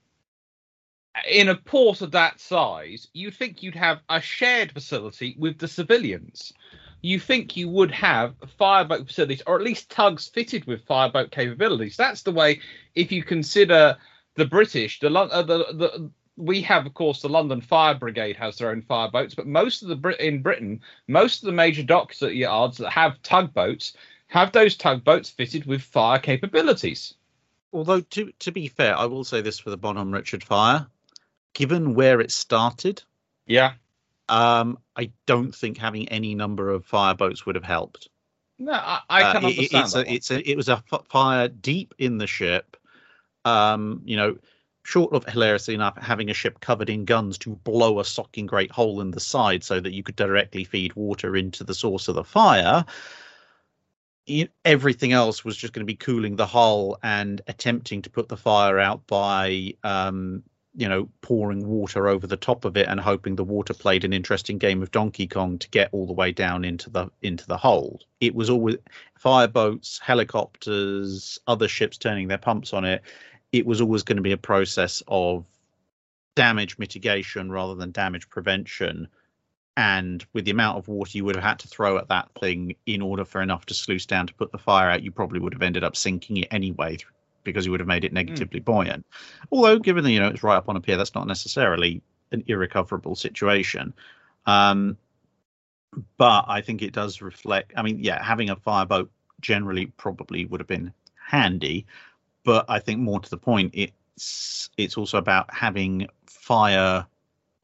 C: in a port of that size, you'd think you'd have a shared facility with the civilians. You think you would have fireboat facilities, or at least tugs fitted with fireboat capabilities. That's the way. If you consider the British, the Lon- uh, the the we have, of course, the London Fire Brigade has their own fireboats, but most of the Brit in Britain, most of the major docks yards that have tugboats have those tugboats fitted with fire capabilities.
B: Although, to to be fair, I will say this for the Bonhomme Richard fire. Given where it started,
C: Yeah.
B: um, I don't think having any number of fireboats would have helped.
C: No, I, I can
B: Uh, it-
C: understand
B: it's
C: that
B: a,
C: one.
B: it's a, it was a f- fire deep in the ship. Um, you know, short of hilariously enough, having a ship covered in guns to blow a socking great hole in the side so that you could directly feed water into the source of the fire. It, everything else was just going to be cooling the hull and attempting to put the fire out by, um, you know, pouring water over the top of it and hoping the water played an interesting game of Donkey Kong to get all the way down into the into the hold. It was always fireboats, helicopters, other ships turning their pumps on it. It was always going to be a process of damage mitigation rather than damage prevention. And with the amount of water you would have had to throw at that thing in order for enough to sluice down to put the fire out, you probably would have ended up sinking it anyway, because you would have made it negatively mm. buoyant. Although, given that, you know, it's right up on a pier, that's not necessarily an irrecoverable situation. Um, but I think it does reflect, I mean, yeah, having a fireboat generally probably would have been handy. But I think more to the point, it's it's also about having fire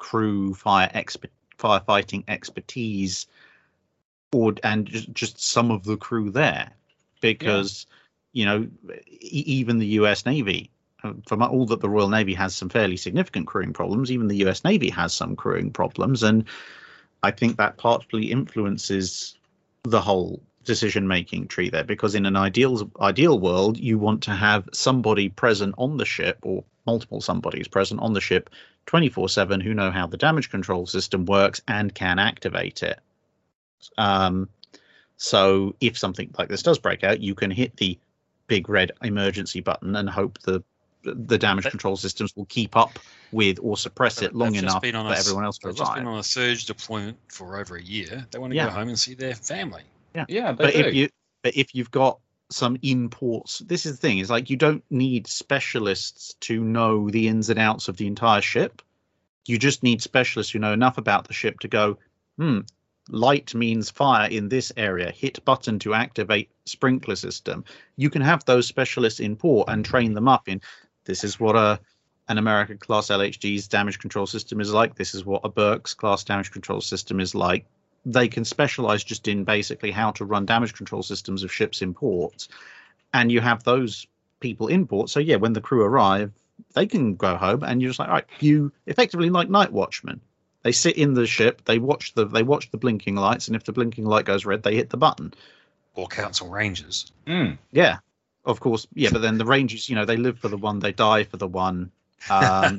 B: crew, fire exper- firefighting expertise, or and just, just some of the crew there, because yeah. you know e- even the U S Navy, from all that the Royal Navy has some fairly significant crewing problems, even the U S Navy has some crewing problems, and I think that partly influences the whole decision-making tree there, because in an ideal ideal world, you want to have somebody present on the ship, or multiple somebodies present on the ship twenty-four seven who know how the damage control system works and can activate it. Um, so if something like this does break out, you can hit the big red emergency button and hope the the damage that, control systems will keep up with or suppress it long enough for a, everyone else to
D: arrive. They've just been on a surge deployment for over a year. They want to yeah. go home and see their family.
B: Yeah,
C: yeah.
B: But
C: do.
B: if you but if you've got some imports, this is the thing. Is like you don't need specialists to know the ins and outs of the entire ship. You just need specialists who know enough about the ship to go, hmm, light means fire in this area. Hit button to activate sprinkler system. You can have those specialists in port and train them up in. This is what a an American class L H D's damage control system is like. This is what a Burke's class damage control system is like. They can specialize just in basically how to run damage control systems of ships in ports. And you have those people in port. So, yeah, when the crew arrive, they can go home and you're just like, all right, you effectively like night watchmen. They sit in the ship, they watch the they watch the blinking lights, and if the blinking light goes red, they hit the button.
D: Or council rangers.
C: Mm.
B: Yeah, of course. Yeah, but then the rangers, you know, they live for the one, they die for the one. Um,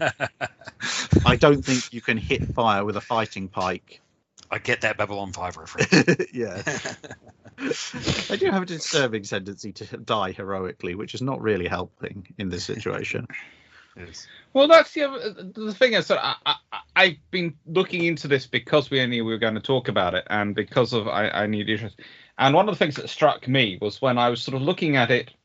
B: I don't think you can hit fire with a fighting pike.
D: I get that Babylon five reference.
B: Yeah. They do have a disturbing tendency to die heroically, which is not really helping in this situation.
C: Yes. Well, that's the other, the thing is that I, I, I've been looking into this because we knew we were going to talk about it, and because of I, I need interest. And one of the things that struck me was when I was sort of looking at it.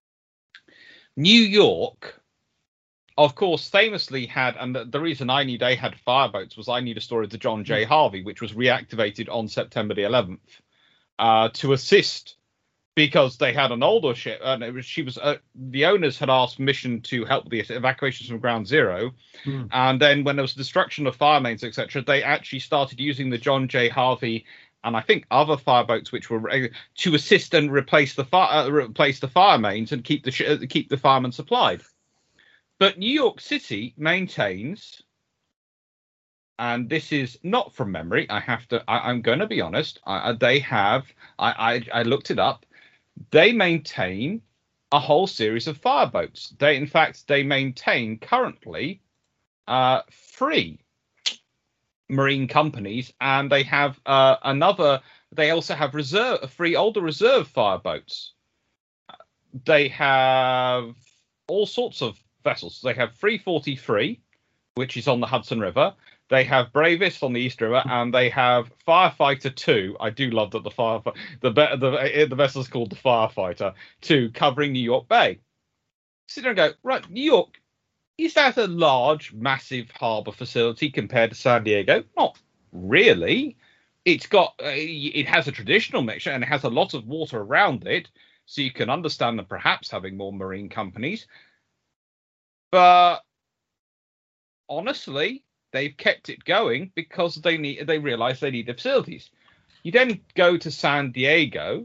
C: New York, of course, famously had, and the, the reason I knew they had fireboats was I knew the story of the John J. Harvey, which was reactivated on September the eleventh uh, to assist. Because they had an older ship, and it was, she was uh, the owners had asked permission to help the evacuations from Ground Zero,
B: mm.
C: and then when there was destruction of fire mains, et cetera, they actually started using the John J. Harvey and I think other fireboats which were uh, to assist and replace the fire, uh, replace the fire mains and keep the sh- uh, keep the firemen supplied. But New York City maintains, and this is not from memory. I have to. I, I'm going to be honest. I, they have. I, I I looked it up. They maintain a whole series of fireboats. They, in fact, they maintain currently uh, three marine companies, and they have uh, another. They also have reserve, three older reserve fireboats. They have all sorts of vessels. They have three forty-three, which is on the Hudson River. They have Bravest on the East River, and they have Firefighter two. I do love that the fire the the the vessel's called the Firefighter two, covering New York Bay. Sit there and go, right, New York, is that a large, massive harbour facility compared to San Diego? Not really. It's got uh, it has a traditional mixture, and it has a lot of water around it, so you can understand them perhaps having more marine companies. But honestly, they've kept it going because they need. They realise they need the facilities. You then go to San Diego,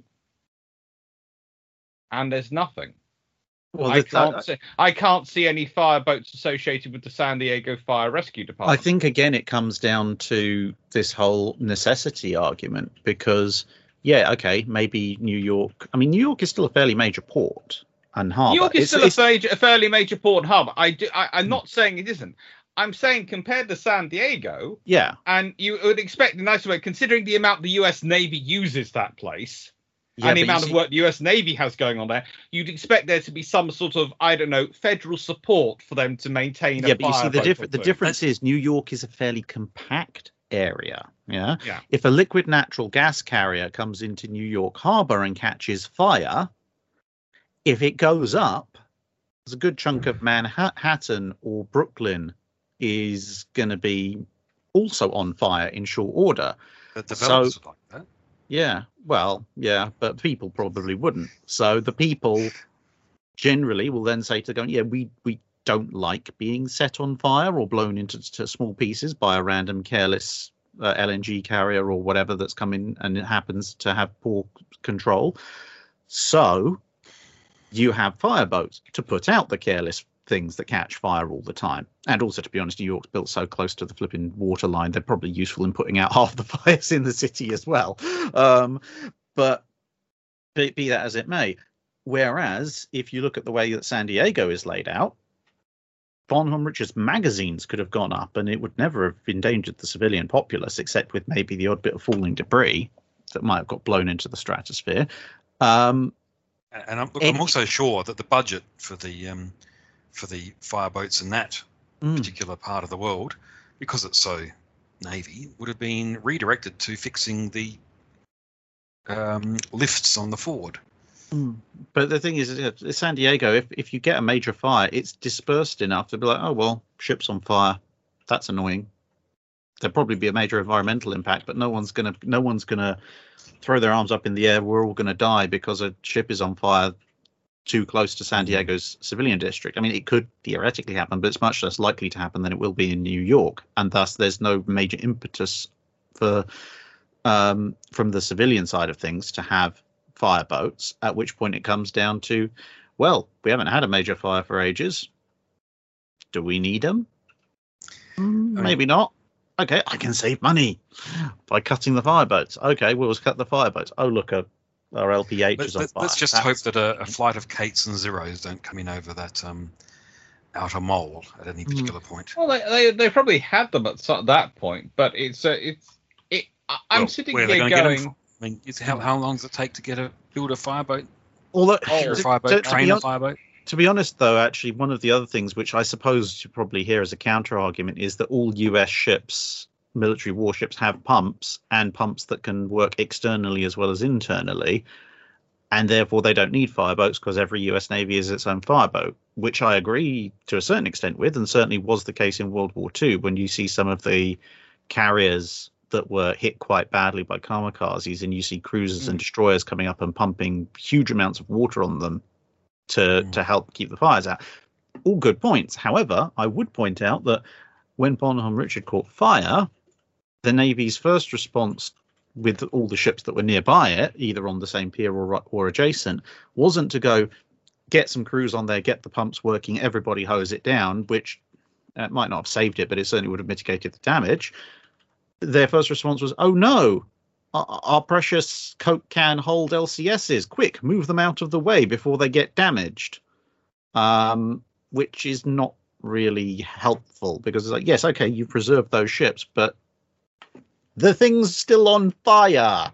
C: and there's nothing. Well, I can't. See, I can't see any fireboats associated with the San Diego Fire Rescue Department.
B: I think again it comes down to this whole necessity argument because, yeah, okay, maybe New York. I mean, New York is still a fairly major port and harbour.
C: New York is
B: it's,
C: still
B: it's,
C: a, major, a fairly major port and harbour. I do. I, I'm not saying it isn't. I'm saying compared to San Diego,
B: yeah,
C: and you would expect in a nice way, considering the amount the U S Navy uses that place, yeah, and the amount see, of work the U S Navy has going on there, you'd expect there to be some sort of, I don't know, federal support for them to maintain.
B: Yeah,
C: a
B: but you see, the, diff- the difference is New York is a fairly compact area. Yeah?
C: yeah.
B: If a liquid natural gas carrier comes into New York Harbor and catches fire, if it goes up, there's a good chunk of Manhattan or Brooklyn is going to be also on fire in short order.
D: The developers
B: so,
D: would like that.
B: Yeah, well, yeah, but people probably wouldn't. So the people generally will then say to go, yeah, we, we don't like being set on fire or blown into to small pieces by a random careless uh, L N G carrier or whatever that's come in and it happens to have poor control. So you have fireboats to put out the careless things that catch fire all the time. And also, to be honest, New York's built so close to the flipping water line, they're probably useful in putting out half the fires in the city as well. Um, but be, be that as it may. Whereas, if you look at the way that San Diego is laid out, Bonhomme Richards magazines could have gone up and it would never have endangered the civilian populace, except with maybe the odd bit of falling debris that might have got blown into the stratosphere. Um,
D: and I'm, I'm also sure that the budget for the um, for the fireboats in that mm. particular part of the world, because it's so Navy, would have been redirected to fixing the um, lifts on the Ford.
B: Mm. But the thing is, San Diego, if, if you get a major fire, it's dispersed enough to be like, oh, well, ship's on fire. That's annoying. There'll probably be a major environmental impact, but no one's going to no one's going to throw their arms up in the air. We're all going to die because a ship is on fire too close to San Diego's civilian district. I mean, it could theoretically happen, but it's much less likely to happen than it will be in New York. And thus, there's no major impetus for um, from the civilian side of things to have fireboats, at which point it comes down to, well, we haven't had a major fire for ages. Do we need them? Mm, maybe not. Okay, I can save money by cutting the fireboats. Okay, we'll just cut the fireboats. Oh, look, uh, our L P H
D: Let,
B: is on
D: let,
B: fire.
D: Let's just
B: That's...
D: hope that a, a flight of Kates and Zeros don't come in over that um, outer mole at any particular mm. point.
C: Well, they, they they probably had them at that point, but it's uh, it's it. I'm
D: well,
C: sitting
D: where
C: here
D: are they
C: going.
D: Get I mean, it's how how long does it take to get a build a fireboat?
B: Although,
D: or a fireboat,
B: to,
D: train
B: to
D: a fireboat.
B: To be honest, though, actually, one of the other things which I suppose you probably hear as a counter argument is that all U S ships, military warships, have pumps and pumps that can work externally as well as internally, and therefore they don't need fireboats because every U S Navy is its own fireboat, which I agree to a certain extent with, and certainly was the case in World War Two when you see some of the carriers that were hit quite badly by kamikazes, and you see cruisers mm. and destroyers coming up and pumping huge amounts of water on them to mm. to help keep the fires out. All good points. However, I would point out that when Bonhomme Richard caught fire, the Navy's first response with all the ships that were nearby it, either on the same pier or or adjacent, wasn't to go get some crews on there, get the pumps working, everybody hose it down, which uh, might not have saved it, but it certainly would have mitigated the damage. Their first response was, oh no, our, our precious Coke can hold L C Ss. Quick, move them out of the way before they get damaged. Um, which is not really helpful because it's like, yes, okay, you preserved those ships, but the thing's still on fire.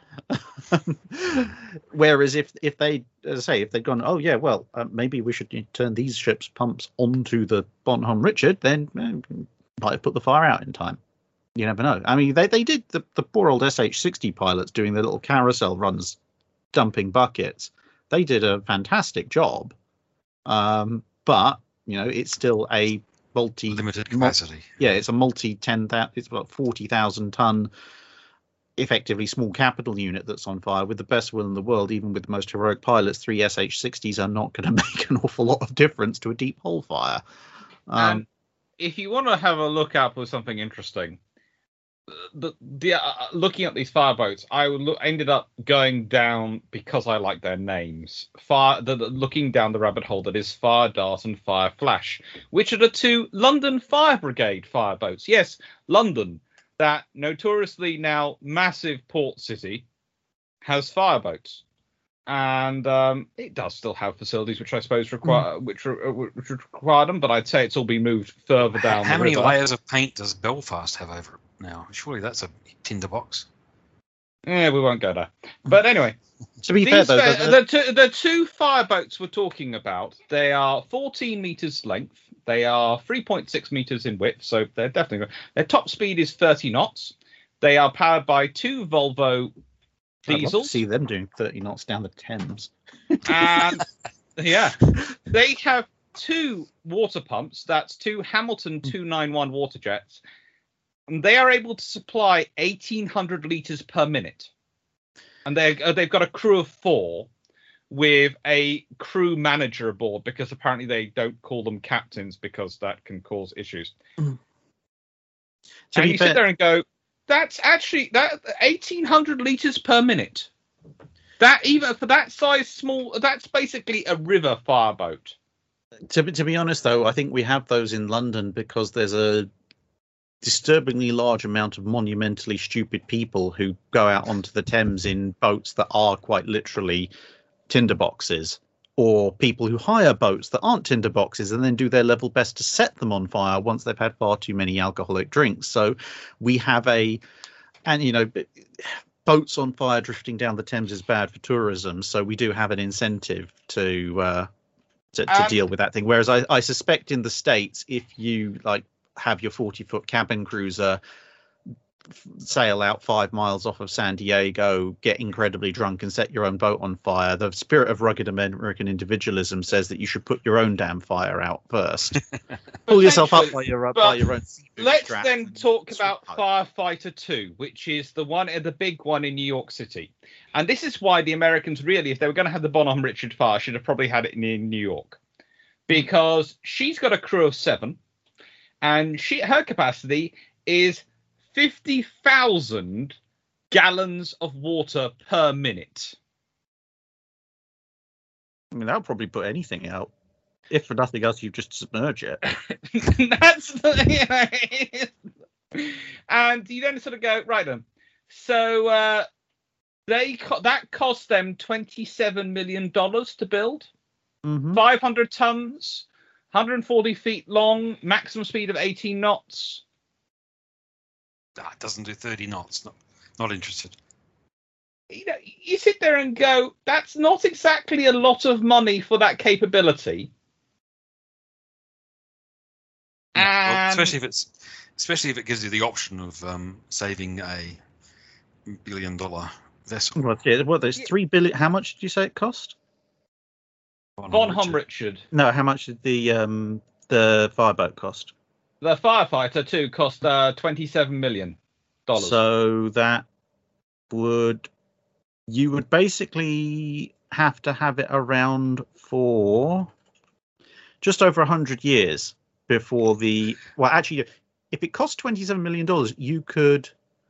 B: Whereas if if they, as I say, if they'd gone, oh yeah, well, uh, maybe we should turn these ships' pumps onto the Bonhomme Richard, then eh, might have put the fire out in time. You never know. I mean, they, they did the, the poor old S H sixty pilots doing their little carousel runs, dumping buckets. They did a fantastic job. Um, but, you know, it's still a multi...
D: Limited capacity.
B: Mul- yeah, it's a multi ten thousand, it's about forty thousand ton, effectively small capital unit that's on fire. With the best will in the world, even with the most heroic pilots, three S H sixties are not going to make an awful lot of difference to a deep hole fire. Um,
C: and if you want to have a look up with something interesting, the, the uh, looking at these fireboats, I look, ended up going down because I like their names. Fire, the, the, looking down the rabbit hole that is Fire Dart and Fire Flash, which are the two London Fire Brigade fireboats. Yes, London, that notoriously now massive port city, has fireboats, and um, it does still have facilities which I suppose require mm. which, which require them, but I'd say it's all been moved further down.
D: How
C: the
D: many
C: river.
D: layers of paint does Belfast have over it now? Surely that's a tinderbox.
C: Yeah, we won't go there. But anyway,
B: to be fair, though,
C: fair, the, two, the two fireboats we're talking about, they are fourteen meters length. They are three point six meters in width, so they're definitely their top speed is thirty knots. They are powered by two Volvo
B: diesels. I'd love to see them doing thirty knots down the Thames.
C: And yeah, they have two water pumps. That's two Hamilton two ninety-one water jets. And they are able to supply eighteen hundred litres per minute. And they they've got a crew of four. with a crew manager aboard, because apparently they don't call them captains because that can cause issues.
B: Mm.
C: And you fair- sit there and go, that's actually that eighteen hundred litres per minute. That even for that size small, that's basically a river fireboat.
B: To, to be honest, though, I think we have those in London because there's a disturbingly large amount of monumentally stupid people who go out onto the Thames in boats that are quite literally tinderboxes, or people who hire boats that aren't tinderboxes and then do their level best to set them on fire once they've had far too many alcoholic drinks. So we have a, and you know, boats on fire drifting down the Thames is bad for tourism. So we do have an incentive to uh, to, to um, deal with that thing. Whereas I, I suspect in the States, if you like have your forty foot cabin cruiser sail out five miles off of San Diego, get incredibly drunk and set your own boat on fire, the spirit of rugged American individualism says that you should put your own damn fire out first. Pull yourself up by your, by your own.
C: Let's then talk about Firefighter two, which is the one, the big one in New York City. And this is why the Americans really, if they were going to have the Bonhomme Richard fire, should have probably had it in, in New York. Because she's got a crew of seven, and she her capacity is fifty thousand gallons of water per minute.
B: I mean, that'll probably put anything out. If for nothing else, you just submerge it.
C: That's the, you know, and you then sort of go, right then. So uh, they that cost them twenty-seven million dollars to build.
B: Mm-hmm.
C: five hundred tons, one hundred forty feet long, maximum speed of eighteen knots.
D: Ah, it doesn't do thirty knots. Not, not interested.
C: You know, you sit there and go, that's not exactly a lot of money for that capability.
D: No,
C: and...
D: well, especially if it's, especially if it gives you the option of um, saving a billion dollar vessel.
B: Well, yeah, well, there's three billion. How much did you say it cost?
C: Bonhomme Richard.
B: No, how much did the um, the fireboat cost?
C: The Firefighter two cost uh, twenty-seven million dollars.
B: So that would, you would basically have to have it around for just over one hundred years before the, well, actually, if it cost twenty-seven million dollars, you could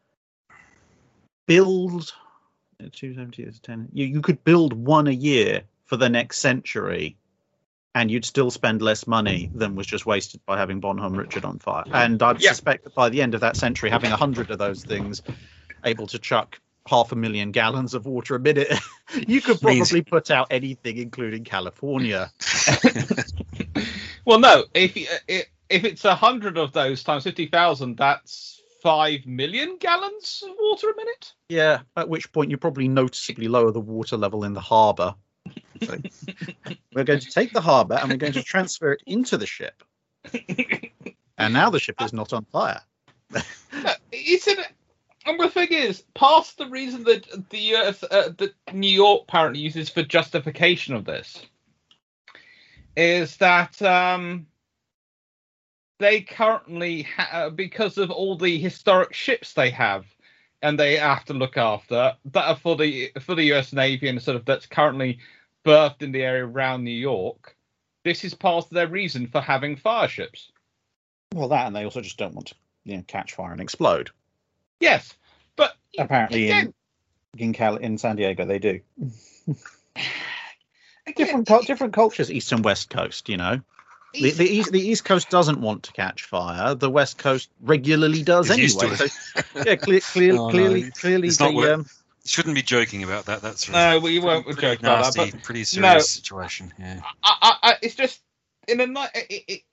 B: build, two seventy is ten, you, you could build one a year for the next century, and you'd still spend less money than was just wasted by having Bonhomme Richard on fire. And I yeah. suspect that by the end of that century, having a hundred of those things able to chuck half a million gallons of water a minute, you could probably put out anything, including California.
C: Well, no, if if it's a hundred of those times fifty thousand, that's five million gallons of water a minute.
B: Yeah, at which point you probably noticeably lower the water level in the harbour. So we're going to take the harbour and we're going to transfer it into the ship, and now the ship is not on fire.
C: Isn't it? And the thing is, past the reason that the U S, uh, that New York apparently uses for justification of this, is that um, they currently, ha- because of all the historic ships they have, and they have to look after, that are for the for the U S Navy and sort of that's currently berthed in the area around New York, this is part of their reason for having fire ships.
B: Well, that, and they also just don't want to, you know, catch fire and explode.
C: Yes, but
B: apparently again, in in, Cal- in San Diego they do. different different cultures, east and west coast. You know, the the east, the east coast doesn't want to catch fire. The west coast regularly does
D: It's
B: anyway. So, yeah, clear, clear,
D: oh,
B: clearly,
D: no.
B: clearly,
D: It's not
B: the, um,
D: shouldn't be joking about that. That's
C: no, we won't
D: pretty
C: joke
D: nasty,
C: about that. But
D: pretty serious
C: no,
D: situation. Yeah,
C: I, I, I, it's just in a night. It, it,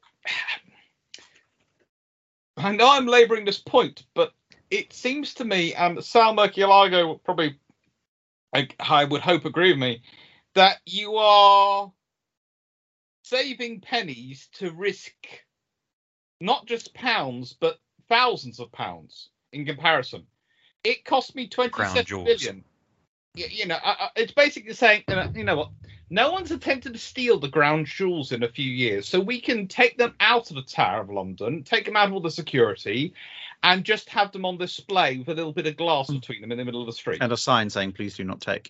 C: I know I'm labouring this point, but it seems to me, and Sal Murcielago probably, I, I would hope, agree with me, that you are saving pennies to risk not just pounds, but thousands of pounds in comparison. It cost me twenty-seven million. You, you know, I, I, it's basically saying, you know what? No one's attempted to steal the ground jewels in a few years, so we can take them out of the Tower of London, take them out of all the security, and just have them on display with a little bit of glass between them in the middle of the street.
B: And a sign saying, please do not take.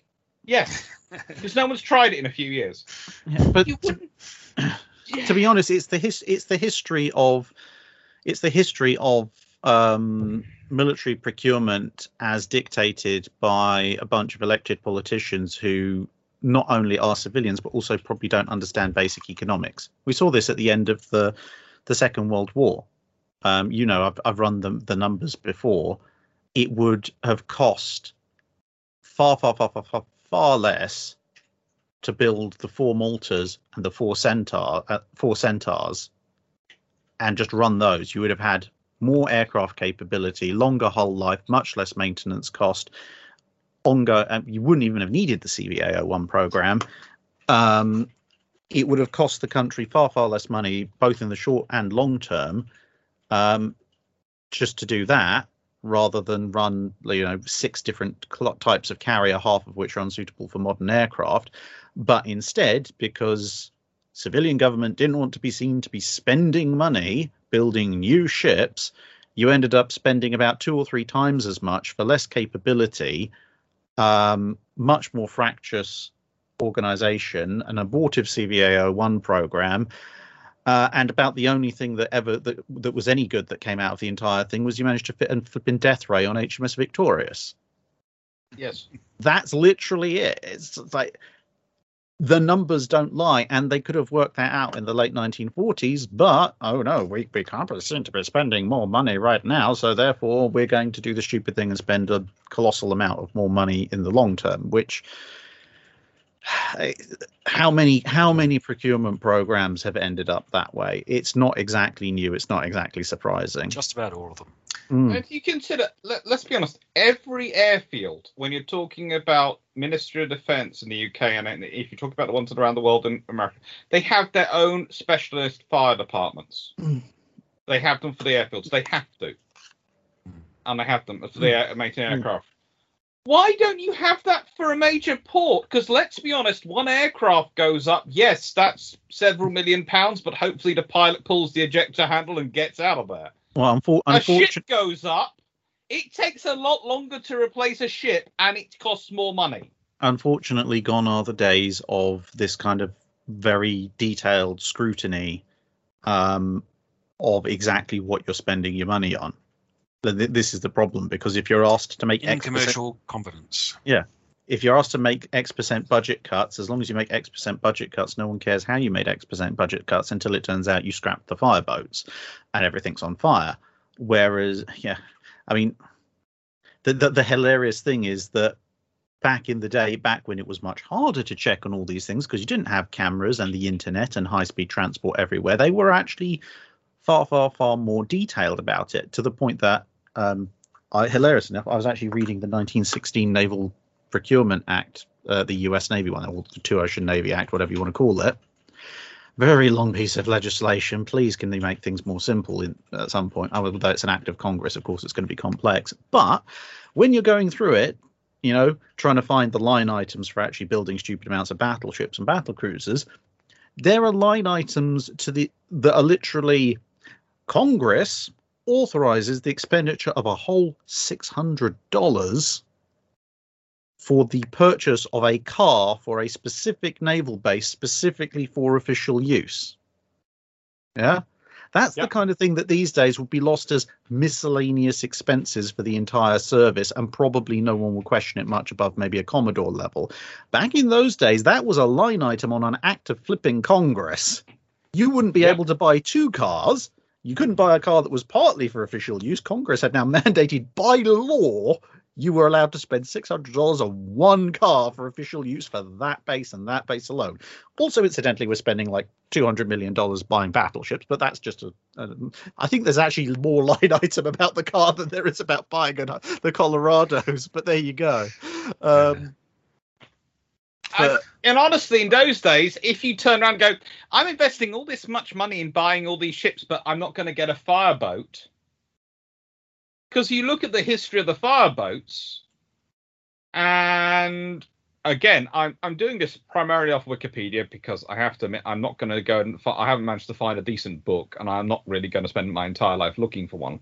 C: Yes, because no one's tried it in a few years.
B: Yeah, but
C: You
B: to,
C: wouldn't. Yeah.
B: to be honest, it's the his, it's the history of it's the history of um, military procurement as dictated by a bunch of elected politicians who not only are civilians but also probably don't understand basic economics. We saw this at the end of the the Second World War. Um, you know, I've I've run the the numbers before. It would have cost far, far, far, far, far, far less to build the four Maltas and the four Centaur, uh, four Centaurs, and just run those. You would have had more aircraft capability, longer hull life, much less maintenance cost. Ongo, uh, you wouldn't even have needed the C V A zero one program. Um, it would have cost the country far, far less money, both in the short and long term, um, just to do that, rather than run, you know, six different types of carrier, half of which are unsuitable for modern aircraft. But instead, because civilian government didn't want to be seen to be spending money building new ships, you ended up spending about two or three times as much for less capability, um, much more fractious organization, an abortive C V A zero one program. Uh, and about the only thing that ever that, that was any good that came out of the entire thing was you managed to fit a flipping death ray on H M S Victorious.
C: Yes.
B: That's literally it. It's like the numbers don't lie, and they could have worked that out in the late nineteen forties, but oh no, we, we can't seem to be spending more money right now, so therefore we're going to do the stupid thing and spend a colossal amount of more money in the long term, which how many how many procurement programs have ended up that way? It's not exactly new. It's not exactly surprising.
D: Just about all of them.
B: Mm.
C: And you consider, let, let's be honest, every airfield, when you're talking about Ministry of Defence in the U K, and if you talk about the ones around the world in America, they have their own specialist fire departments.
B: Mm.
C: They have them for the airfields. They have to. And they have them for the air, maintenance aircraft. Why don't you have that for a major port? Because let's be honest, one aircraft goes up. Yes, that's several million pounds, but hopefully the pilot pulls the ejector handle and gets out of there.
B: Well, unfor-
C: a ship
B: unfortunately,
C: goes up. It takes a lot longer to replace a ship, and it costs more money.
B: Unfortunately, gone are the days of this kind of very detailed scrutiny um, of exactly what you're spending your money on. This is the problem, because if you're asked to make
D: in
B: X
D: commercial confidence,
B: yeah, if you're asked to make X percent budget cuts, as long as you make X percent budget cuts, no one cares how you made X percent budget cuts until it turns out you scrapped the fireboats and everything's on fire. Whereas, yeah, I mean, the, the the hilarious thing is that back in the day, back when it was much harder to check on all these things because you didn't have cameras and the internet and high-speed transport everywhere, they were actually far, far, far more detailed about it, to the point that, um, I, hilarious enough, I was actually reading the nineteen sixteen Naval Procurement Act, uh, the U S Navy one, or the Two Ocean Navy Act, whatever you want to call it. Very long piece of legislation. Please, can they make things more simple in, at some point? Although it's an act of Congress, of course, it's going to be complex. But when you're going through it, you know, trying to find the line items for actually building stupid amounts of battleships and battle cruisers, there are line items to the that are literally Congress authorizes the expenditure of a whole six hundred dollars for the purchase of a car for a specific naval base specifically for official use. Yeah, that's
C: Yep.
B: the kind of thing that these days would be lost as miscellaneous expenses for the entire service, and probably no one will question it much above maybe a Commodore level. Back in those days, that was a line item on an act of flipping Congress. You wouldn't be
C: Yep.
B: able to buy two cars. You couldn't buy a car that was partly for official use. Congress had now mandated by law you were allowed to spend six hundred dollars on one car for official use for that base and that base alone. Also, incidentally, we're spending like two hundred million dollars buying battleships, but that's just a, a... I think there's actually more line item about the car than there is about buying a, the Colorados, but there you go. Um,
C: I, and honestly, in those days, if you turn around and go, I'm investing all this much money in buying all these ships, but I'm not going to get a fireboat. Because you look at the history of the fireboats, and again, I'm I'm doing this primarily off Wikipedia because I have to admit I'm not going to go and fi- I haven't managed to find a decent book, and I'm not really going to spend my entire life looking for one.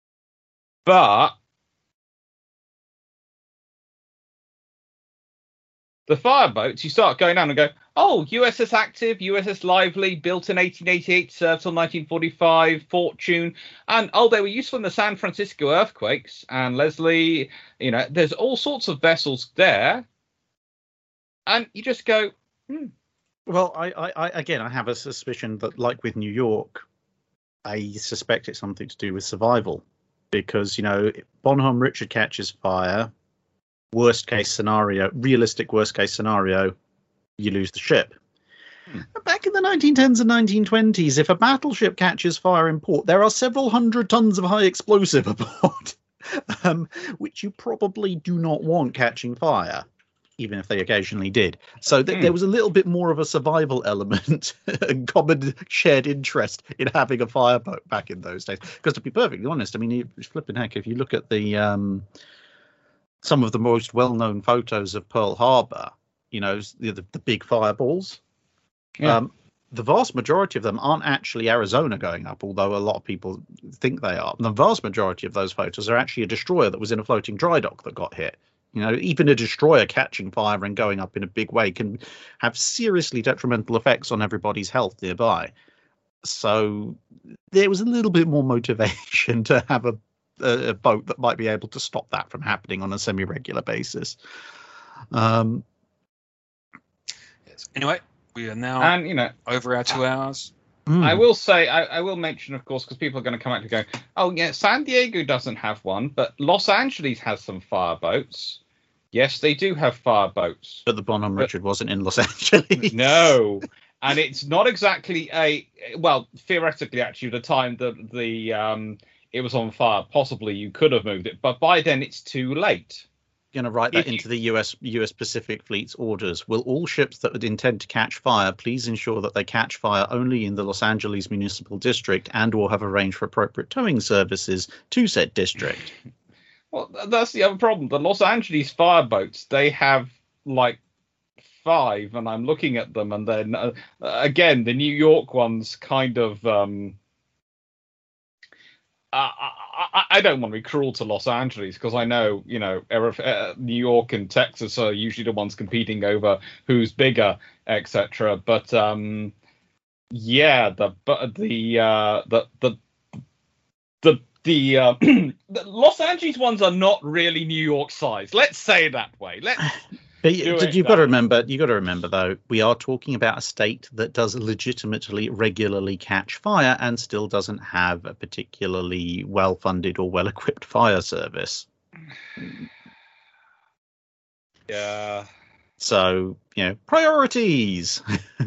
C: But the fireboats, you start going down and go, oh, U S S Active, U S S Lively, built in eighteen eighty-eight, served till nineteen forty-five, Fortune, and oh, they were useful in the San Francisco earthquakes, and Leslie, you know, there's all sorts of vessels there, and you just go, hmm.
B: Well, I, I, I again, I have a suspicion that, like with New York, I suspect it's something to do with survival, because, you know, Bonhomme Richard catches fire, worst case scenario, realistic worst case scenario, you lose the ship. Hmm. Back in the nineteen tens and nineteen twenties, if a battleship catches fire in port, there are several hundred tons of high explosive aboard, um, which you probably do not want catching fire, even if they occasionally did. So th- mm. there was a little bit more of a survival element and common shared interest in having a fireboat back in those days. Because to be perfectly honest, I mean, you, flipping heck, if you look at the um, some of the most well-known photos of Pearl Harbor, you know, the, the, the big fireballs, yeah. um, the vast majority of them aren't actually Arizona going up, although a lot of people think they are. The vast majority of those photos are actually a destroyer that was in a floating dry dock that got hit. You know, even a destroyer catching fire and going up in a big way can have seriously detrimental effects on everybody's health nearby. So there was a little bit more motivation to have a, a, a boat that might be able to stop that from happening on a semi-regular basis. Um,
D: yes. Anyway, we are now
C: and, you know,
D: over our two hours.
C: Mm. I will say, I, I will mention, of course, because people are going to come out and go, oh, yeah, San Diego doesn't have one, but Los Angeles has some fireboats. Yes, they do have fireboats.
B: But the Bonhomme Richard wasn't in Los Angeles.
C: No. And it's not exactly a... Well, theoretically, actually, the time that the um, it was on fire, possibly you could have moved it. But by then, it's too late.
B: You're going to write that
C: If
B: into
C: you-
B: the U S U S Pacific Fleet's orders. Will all ships that would intend to catch fire please ensure that they catch fire only in the Los Angeles Municipal District and or have arranged for appropriate towing services to said district?
C: Well, that's the other problem. The Los Angeles fireboats, they have like five, and I'm looking at them, and then uh, again, the New York ones kind of. Um, I, I, I don't want to be cruel to Los Angeles because I know, you know, uh, New York and Texas are usually the ones competing over who's bigger, et cetera. But um, yeah, the but the uh, the the the The, uh, the Los Angeles ones are not really New York size. Let's say it that way. Let's.
B: But you, you've got to remember. You got to remember, though, we are talking about a state that does legitimately, regularly catch fire and still doesn't have a particularly well-funded or well-equipped fire service.
C: Yeah.
B: So you know, priorities.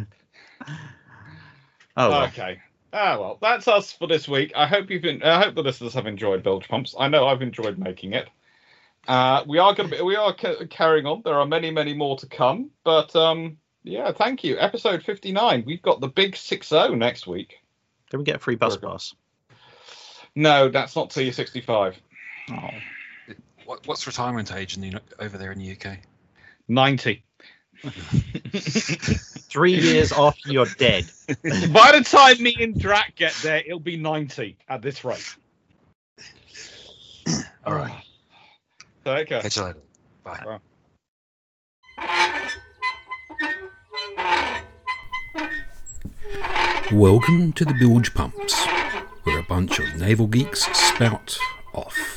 B: Oh. Well.
C: Okay. Ah, well, that's us for this week. I hope you've been. I hope the listeners have enjoyed Bilge Pumps. I know I've enjoyed making it. Uh, we are going to be. We are ca- carrying on. There are many, many more to come. But um, yeah, thank you. Episode fifty-nine. We've got the big six oh next week.
B: Can we get a free bus pass?
C: No, that's not till you're sixty-five.
B: Oh.
D: What, what's retirement age in the, over there in the U K?
C: ninety.
B: Three years after you're dead.
C: By the time me and Drac get there, it'll be ninety at this rate.
D: All right.
C: So, okay.
D: Catch you later. Bye.
C: Bye.
A: Welcome to the Bilge Pumps, where a bunch of naval geeks spout off.